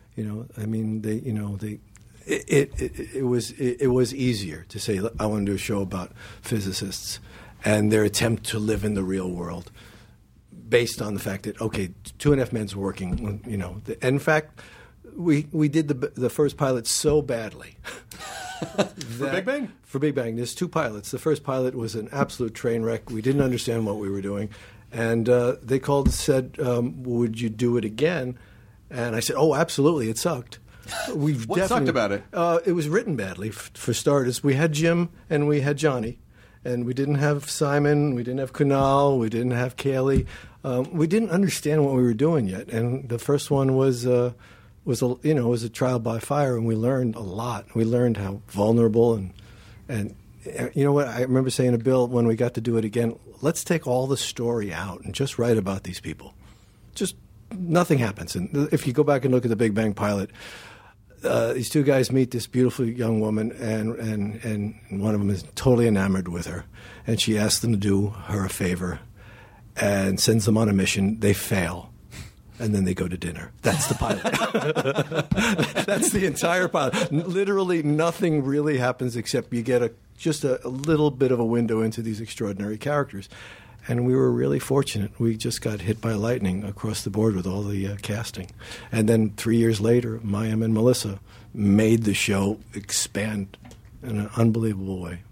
It was easier to say I want to do a show about physicists and their attempt to live in the real world, based on the fact that 2.5 Men's working. In fact, we did the first pilot so badly. For Big Bang? For Big Bang, there's 2 pilots. The first pilot was an absolute train wreck. We didn't understand what we were doing, and they called and said, "Would you do it again?" And I said, "Oh, absolutely. It sucked." What sucked about it? It was written badly, for starters. We had Jim and we had Johnny, and we didn't have Simon, we didn't have Kunal, we didn't have Kaylee. We didn't understand what we were doing yet, and the first one was a trial by fire, and we learned a lot. We learned how vulnerable and you know what? I remember saying to Bill when we got to do it again, let's take all the story out and just write about these people. Just nothing happens. And if you go back and look at the Big Bang pilot, these 2 guys meet this beautiful young woman, and one of them is totally enamored with her, and she asks them to do her a favor and sends them on a mission. They fail, and then they go to dinner. That's the pilot. That's the entire pilot. Literally nothing really happens except you get just a little bit of a window into these extraordinary characters. And we were really fortunate. We just got hit by lightning across the board with all the casting. And then 3 years later, Mayim and Melissa made the show expand in an unbelievable way.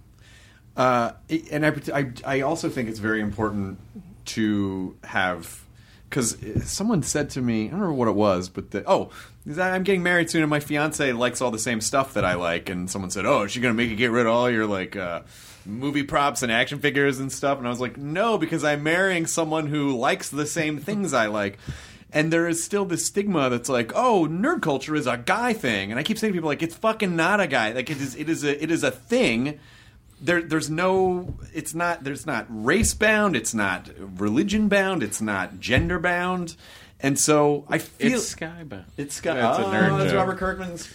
And I also think it's very important to have, because someone said to me, I don't remember what it was, but I'm getting married soon and my fiance likes all the same stuff that I like. And someone said, oh, is she going to make you get rid of all your movie props and action figures and stuff? And I was like, no, because I'm marrying someone who likes the same things I like. And there is still this stigma that's like, oh, nerd culture is a guy thing. And I keep saying to people, like, it's fucking not a guy. Like, it is a thing. There's not race bound, it's not religion bound, it's not gender bound, and so I feel it's sky bound. It's sky. That's a nerd that's joke. Robert Kirkman's.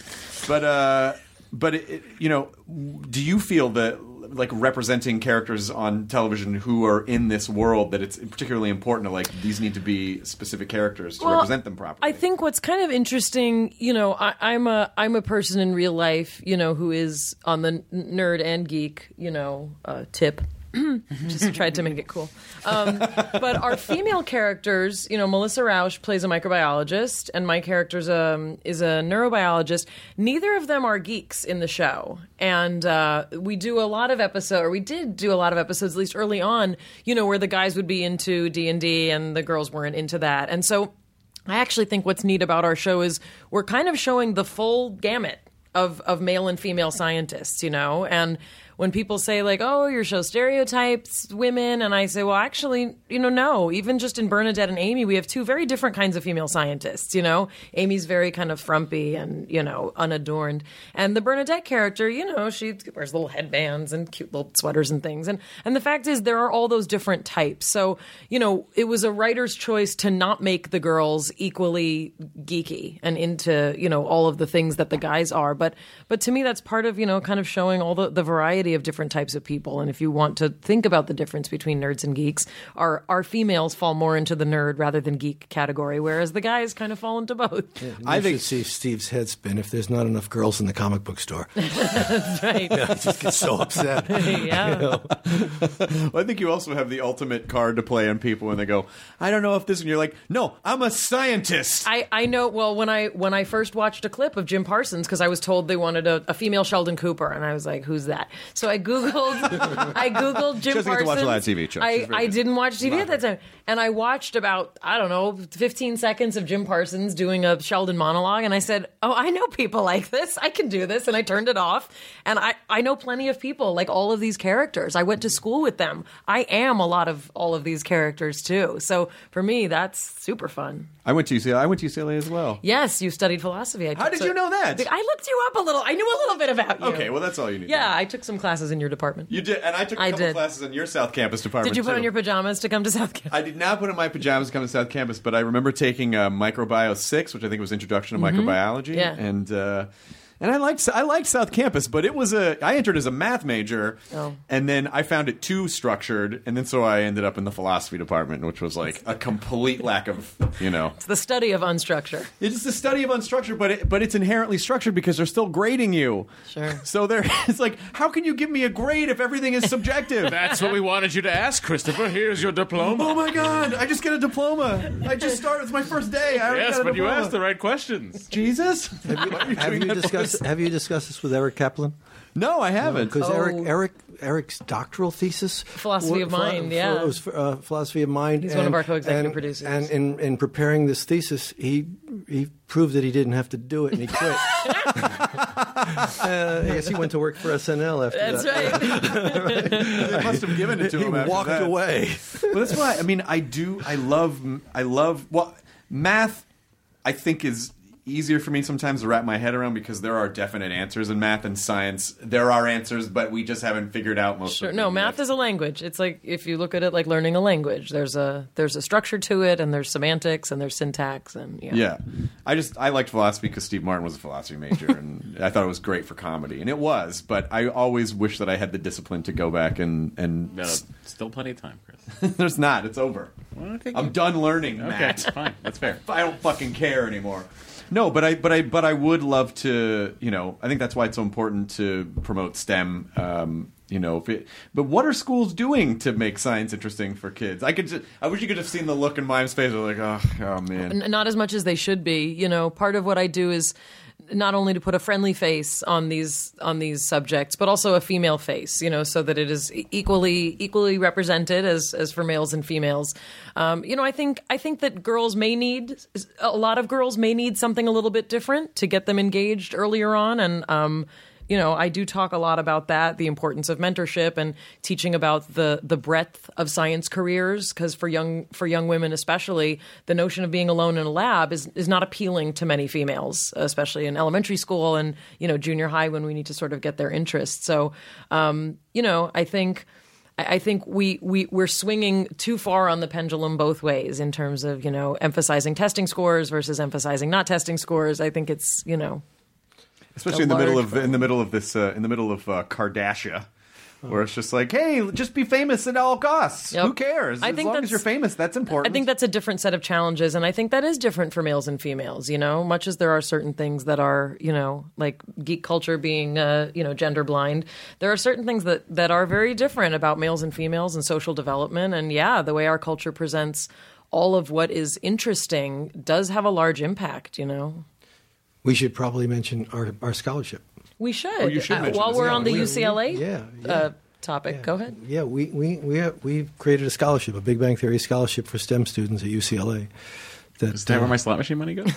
But do you feel that, like, representing characters on television who are in this world, that it's particularly important to, like, these need to be specific characters to represent them properly? I think what's kind of interesting, I'm a person in real life, who is on the nerd and geek, tip. Just tried to make it cool. But our female characters, Melissa Rauch plays a microbiologist, and my character is a neurobiologist. Neither of them are geeks in the show. And we did do a lot of episodes, at least early on, where the guys would be into D&D and the girls weren't into that. And so I actually think what's neat about our show is we're kind of showing the full gamut of male and female scientists, and when people say, like, oh, your show stereotypes women, and I say, well, actually, no. Even just in Bernadette and Amy, we have two very different kinds of female scientists, Amy's very kind of frumpy and, unadorned. And the Bernadette character, she wears little headbands and cute little sweaters and things. And the fact is, there are all those different types. So, it was a writer's choice to not make the girls equally geeky and into, all of the things that the guys are. But to me, that's part of, kind of showing all the variety of different types of people. And if you want to think about the difference between nerds and geeks, our females fall more into the nerd rather than geek category, whereas the guys kind of fall into both. Yeah, I should see Steve's head spin if there's not enough girls in the comic book store. That's right. I just get so upset. Yeah. Well, I think you also have the ultimate card to play on people when they go, I don't know if this, and you're like, no, I'm a scientist. I know. Well, when I first watched a clip of Jim Parsons, because I was told they wanted a female Sheldon Cooper, and I was like, who's that? So I googled Jim She doesn't Parsons. get to watch a lot of TV shows. I didn't watch TV at that time, and I watched about 15 seconds of Jim Parsons doing a Sheldon monologue, and I said, oh, I know people like this. I can do this, and I turned it off. And I know plenty of people like all of these characters. I went to school with them. I am a lot of all of these characters too. So for me, that's super fun. I went to UCLA as well. Yes, you studied philosophy. How did you know that? I looked you up a little. I knew a little bit about you. Okay, well, that's all you need. Yeah, I took some classes in your department. You did, and I took a couple classes in your South Campus department. Did you put too. on your pajamas to come to South Campus? I did not put on my pajamas to come to South Campus, but I remember taking Microbio 6, which I think was Introduction to Microbiology, Yeah. and I liked South Campus, but I entered as a math major, and then I found it too structured, and then so I ended up in the philosophy department, which was like a complete lack of, It's the study of unstructure. It's the study of unstructured, but it's inherently structured because they're still grading you. Sure. So it's like, how can you give me a grade if everything is subjective? That's what we wanted you to ask, Christopher. Here's your diploma. Oh my God! I just get a diploma. I just started. It's my first day. I Yes, got a but you diploma. asked the right questions. Jesus. Have you discussed this with Eric Kaplan? No, I haven't. Because Eric's doctoral thesis, Philosophy of Mind, yeah. was philosophy of mind. He's one of our co-executive producers. And in preparing this thesis, he proved that he didn't have to do it, and he quit. I guess he went to work for SNL after That's that. right. They must have given it to him. He after walked that. away. Well, that's why. I mean, I love. Well, math, I think, is easier for me sometimes to wrap my head around because there are definite answers in math and science. There are answers, but we just haven't figured out most of them. No, math is a language. It's like if you look at it like learning a language. There's a structure to it, and there's semantics, and there's syntax, and Yeah. I liked philosophy because Steve Martin was a philosophy major, and I thought it was great for comedy, and it was. But I always wish that I had the discipline to go back and No, still plenty of time, Chris. There's not. It's over. Well, I'm done learning. Okay, Matt. fine. That's fair. I don't fucking care anymore. No, but I would love to. I think that's why it's so important to promote STEM But what are schools doing to make science interesting for kids? I wish you could have seen the look in Mime's face. I was like, oh man. Not as much as they should be. Part of what I do is not only to put a friendly face on these subjects, but also a female face, so that it is equally represented as for males and females. I think that a lot of girls may need something a little bit different to get them engaged earlier on, and I do talk a lot about that, the importance of mentorship and teaching about the breadth of science careers, because for young women especially, the notion of being alone in a lab is not appealing to many females, especially in elementary school and, junior high, when we need to sort of get their interest. So, I think we're swinging too far on the pendulum both ways in terms of, emphasizing testing scores versus emphasizing not testing scores. I think it's, especially in the middle of Kardashian, where it's just like, hey, just be famous at all costs. Yep. Who cares? As long as you're famous, that's important. I think that's a different set of challenges, and I think that is different for males and females. Much as there are certain things that are, like geek culture being, gender blind, there are certain things that are very different about males and females and social development. And the way our culture presents all of what is interesting does have a large impact. We should probably mention our scholarship. We should. Oh, you should mention while this. we're on the UCLA topic. Go ahead. Yeah, we've created a scholarship, a Big Bang Theory scholarship for STEM students at UCLA. Is that where my slot machine money goes?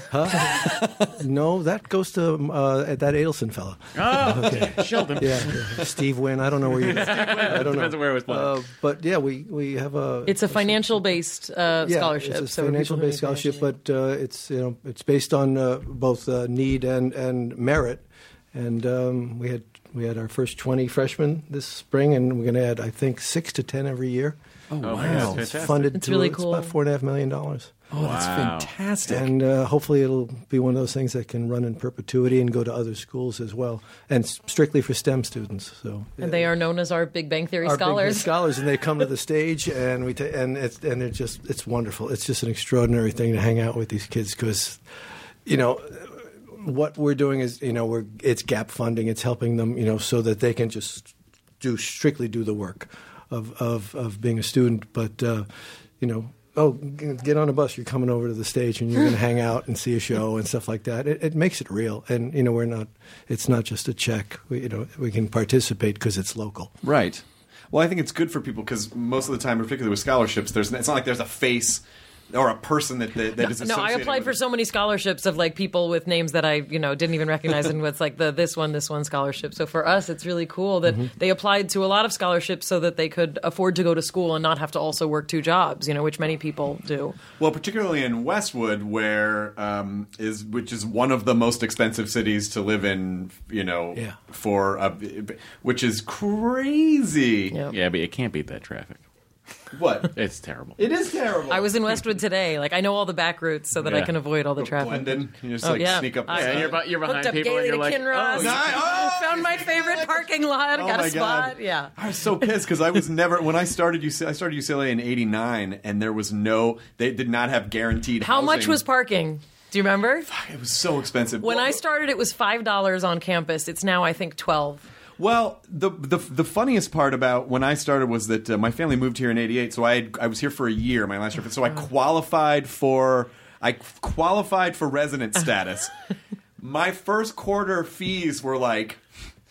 No, that goes to that Adelson fella. Oh, okay. Sheldon. Yeah, Steve Wynn. I don't know where you. I don't Depends know where it was playing. But we have a. It's a financial based scholarship. It's a financial based scholarship, but it's based on both need and merit. And we had our first 20 freshmen this spring, and we're going to add, I think, 6 to 10 every year. Oh, wow. It's funded it's really cool. It's about $4.5 million. Oh, that's fantastic. And hopefully it'll be one of those things that can run in perpetuity and go to other schools as well, and strictly for STEM students. So, and they are known as our Big Bang Theory scholars. Big Bang scholars, and they come to the stage, and it's wonderful. It's just an extraordinary thing to hang out with these kids because, what we're doing is, it's gap funding. It's helping them, so that they can just strictly do the work of being a student. But, get on a bus. You're coming over to the stage, and you're going to hang out and see a show and stuff like that. It makes it real, and it's not just a check. We can participate because it's local. Right. Well, I think it's good for people because most of the time, particularly with scholarships, it's not like there's a face or a person that is associated. No, I applied for so many scholarships of like people with names that I didn't even recognize, and it's like this one scholarship. So for us, it's really cool that they applied to a lot of scholarships so that they could afford to go to school and not have to also work 2 jobs, which many people do. Well, particularly in Westwood, which is one of the most expensive cities to live in, which is crazy. Yep. Yeah, but you can't beat that traffic. What? It's terrible. It is terrible. I was in Westwood today. Like, I know all the back routes so that I can avoid all the traffic. Blend in. You just sneak up. You're behind Hooked up people and gaily you're to like, Kinross. Found my favorite parking lot. Got a spot. God. Yeah. I was so pissed because I was never when I started UCLA in '89, and there was they did not have guaranteed. How housing. much was parking? Do you remember? It was so expensive. When I started, it was $5 on campus. It's now, I think, $12. Well, the funniest part about when I started was that my family moved here in '88, so I was here for a year, my last year. So I qualified for resident status. My first quarter fees were like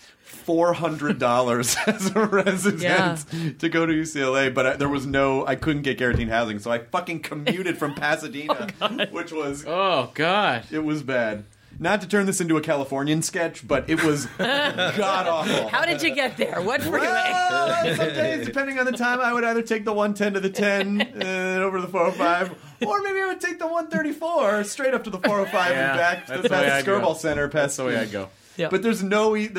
$400 as a resident to go to UCLA, but there was I couldn't get guaranteed housing, so I fucking commuted from Pasadena, which was it was bad. Not to turn this into a Californian sketch, but it was god-awful. How did you get there? What freeway? Well, some days, depending on the time, I would either take the 110 to the 10 and over to the 405, or maybe I would take the 134 straight up to the 405 and back to the Skirball Center. That's the way I'd go. Yep. But there's no easy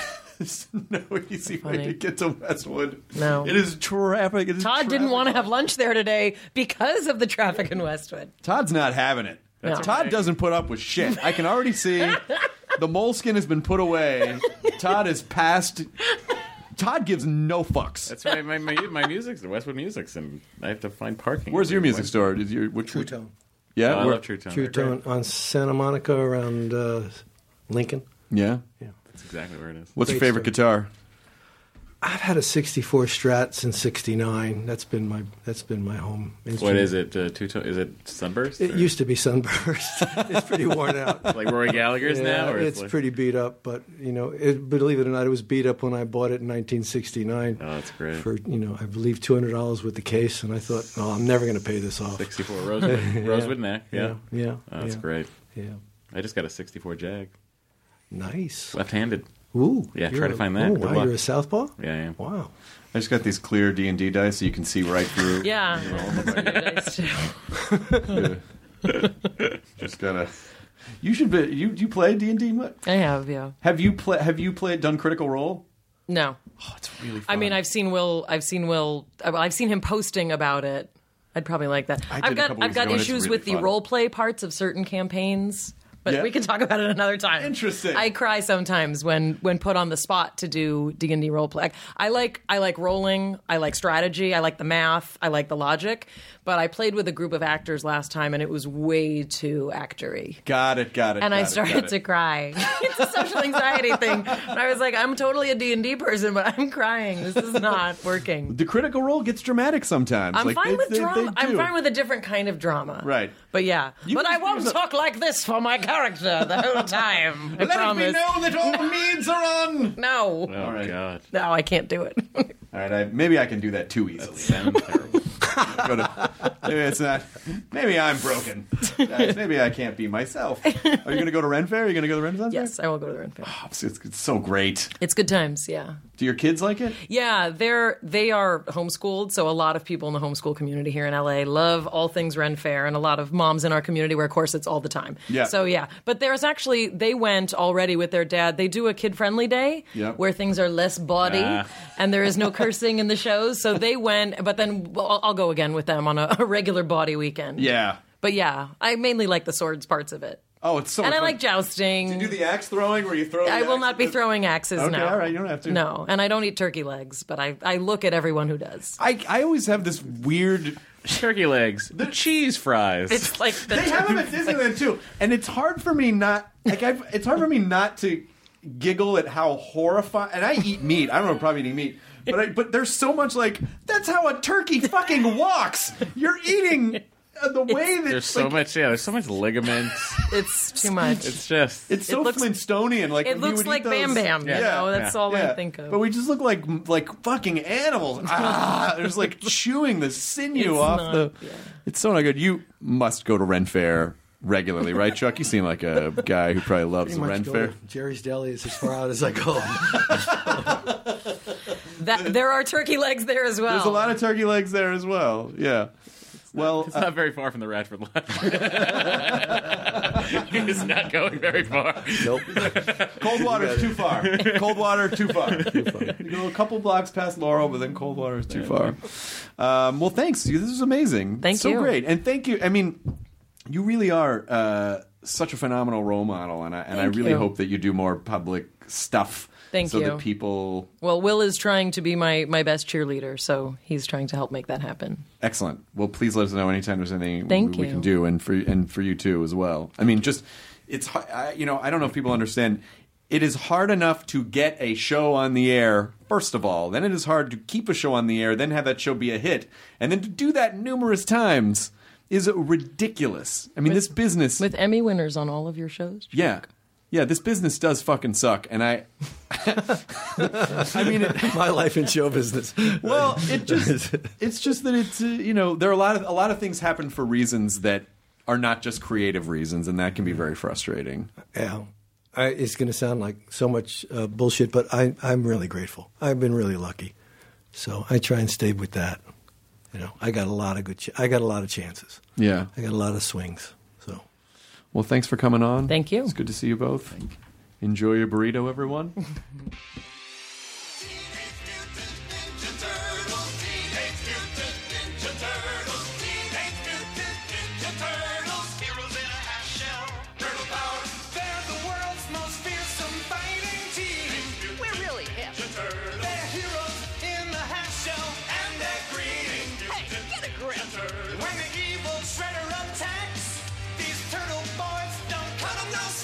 way to get to Westwood. No. It is traffic. Todd didn't want to have lunch there today because of the traffic in Westwood. Todd's not having it. Todd doesn't put up with shit. I can already see the moleskin has been put away. Todd is past. Todd gives no fucks. That's why my music's the Westwood Music's, and I have to find parking. Where's your music store? True Tone. Yeah, I love True Tone. True Tone on Santa Monica around Lincoln. Yeah, that's exactly where it is. What's your favorite guitar? I've had a '64 Strat since '69. That's been my home instrument. What is it? Is it Sunburst? It used to be Sunburst. It's pretty worn out. Like Roy Gallagher's now? Or it's pretty beat up. But believe it or not, it was beat up when I bought it in 1969. Oh, that's great. For I believe $200 with the case, and I thought, oh, I'm never going to pay this off. 64 Rosewood neck. Yeah. Yeah. Oh, that's great. Yeah. I just got a '64 Jag. Nice. Left-handed. Ooh. Yeah, try to find that. Oh, Good wow, luck. you're a southpaw? Yeah, I am. Wow. I just got these clear D&D dice so you can see right through. Yeah. Nice too. Just gotta. You should be. You play D&D much? I have, yeah. Have you done Critical Role? No. Oh, it's really fun. I mean, I've seen him posting about it. I'd probably like that. I did a couple I've weeks got ago, and it's issues really with the fun. role play parts of certain campaigns. But Yeah. we can talk about it another time. Interesting. I cry sometimes when put on the spot to do D&D roleplay. I like rolling. I like strategy. I like the math. I like the logic. But I played with a group of actors last time, and it was way too actory. Got it. And I started to cry. It's a social anxiety thing. And I was like, I'm totally a D&D person, but I'm crying. This is not working. The Critical Role gets dramatic sometimes. I'm fine with drama. They I'm do. fine with a different kind of drama. Right. But yeah. But I won't talk like this for my character the whole time. I Let promise. me know that all meads are on. No. Oh, All right. God. No, I can't do it. All right, maybe I can do that too easily. Sounds terrible. Maybe it's not. Maybe I'm broken. Guys, maybe I can't be myself. Are you going to go to Ren Fair? Are you going to go to the Renaissance Fair? Yes, I will go to the Ren Fair. Oh, it's so great. It's good times, yeah. Do your kids like it? Yeah, they are homeschooled, so a lot of people in the homeschool community here in LA love all things Ren Fair, and a lot of moms in our community where, of course, it's all the time. Yeah. So, yeah. But they went already with their dad. They do a kid-friendly day Yep. where things are less bawdy, and there is no cursing in the shows. So they went, but then I'll go again with them on a regular bawdy weekend. Yeah. But yeah, I mainly like the swords parts of it. Oh, it's so And much I fun. like jousting. Do you do the axe throwing where you throw the I will axe not at be the- throwing axes, Okay, no. all right, you don't have to. No, and I don't eat turkey legs, but I look at everyone who does. I always have this weird. Turkey legs. The cheese fries. It's like the They have them at Disneyland too, and it's hard for me not it's hard for me not to giggle at how horrifying. And I eat meat. I don't know, probably eating meat, but there's so much like that's how a turkey fucking walks. You're eating the way that There's so much. Yeah, there's so much ligaments. It's too much. It's just. It's so It looks- Flintstonian. Like it when you looks would like eat those, Bam Bam. You know, that's all I think of. But we just look like fucking animals. There's like chewing the sinew It's off not- the. yeah. It's so not good. You must go to Ren Fair regularly, right, Chuck? You seem like a guy who probably loves the Pretty Ren much Fair. go to Jerry's Deli is as far out as I go. There are turkey legs there as well. There's a lot of turkey legs there as well. Yeah. Well, It's not very far from the Radford Library. It's not going very far. Nope. Coldwater's too far. Coldwater, too far. You go a couple blocks past Laurel, but then Coldwater is too far. Well, thanks. This is amazing. Thank so you. great. And thank you. I mean, you really are such a phenomenal role model, and I really you. hope that you do more public stuff. Thank so you. that people. Well, Will is trying to be my best cheerleader, so he's trying to help make that happen. Excellent. Well, please let us know anytime there's anything Thank we you. can do, and for you too as well. I mean, just it's I don't know if people understand. It is hard enough to get a show on the air, first of all. Then it is hard to keep a show on the air, then have that show be a hit, and then to do that numerous times is ridiculous. I mean, this business With Emmy winners on all of your shows? yeah. Yeah, this business does fucking suck, and I mean, My life in show business. well, it's just that it's there are a lot of things happen for reasons that are not just creative reasons, and that can be very frustrating. Yeah. It's going to sound like so much bullshit, but I'm really grateful. I've been really lucky, so I try and stay with that. I got a lot of I got a lot of chances. Yeah. I got a lot of swings. So, Well, thanks for coming on. Thank you. It's good to see you both. Enjoy your burrito, everyone.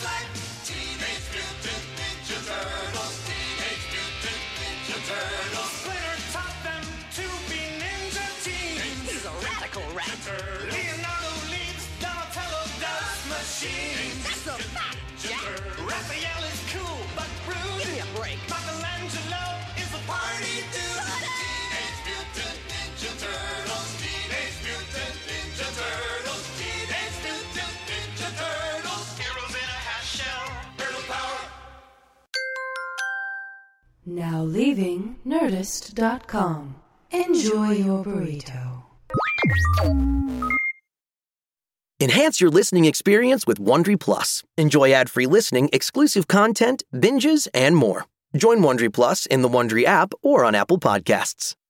Teenage Mutant Ninja Turtles. Leonardo leads, Donatello does machines. That's a fact, Jack. Raphael is cool, but rude. Give me a break. Michelangelo is a party dude. Teenage Mutant Ninja Turtles. Teenage Mutant Ninja Turtles. Teenage Mutant Ninja Turtles. Heroes in a half shell. Turtle power. Now leaving Nerdist.com. Enjoy your burrito. Enhance your listening experience with Wondery Plus. Enjoy ad-free listening, exclusive content, binges, and more. Join Wondery Plus in the Wondery app or on Apple Podcasts.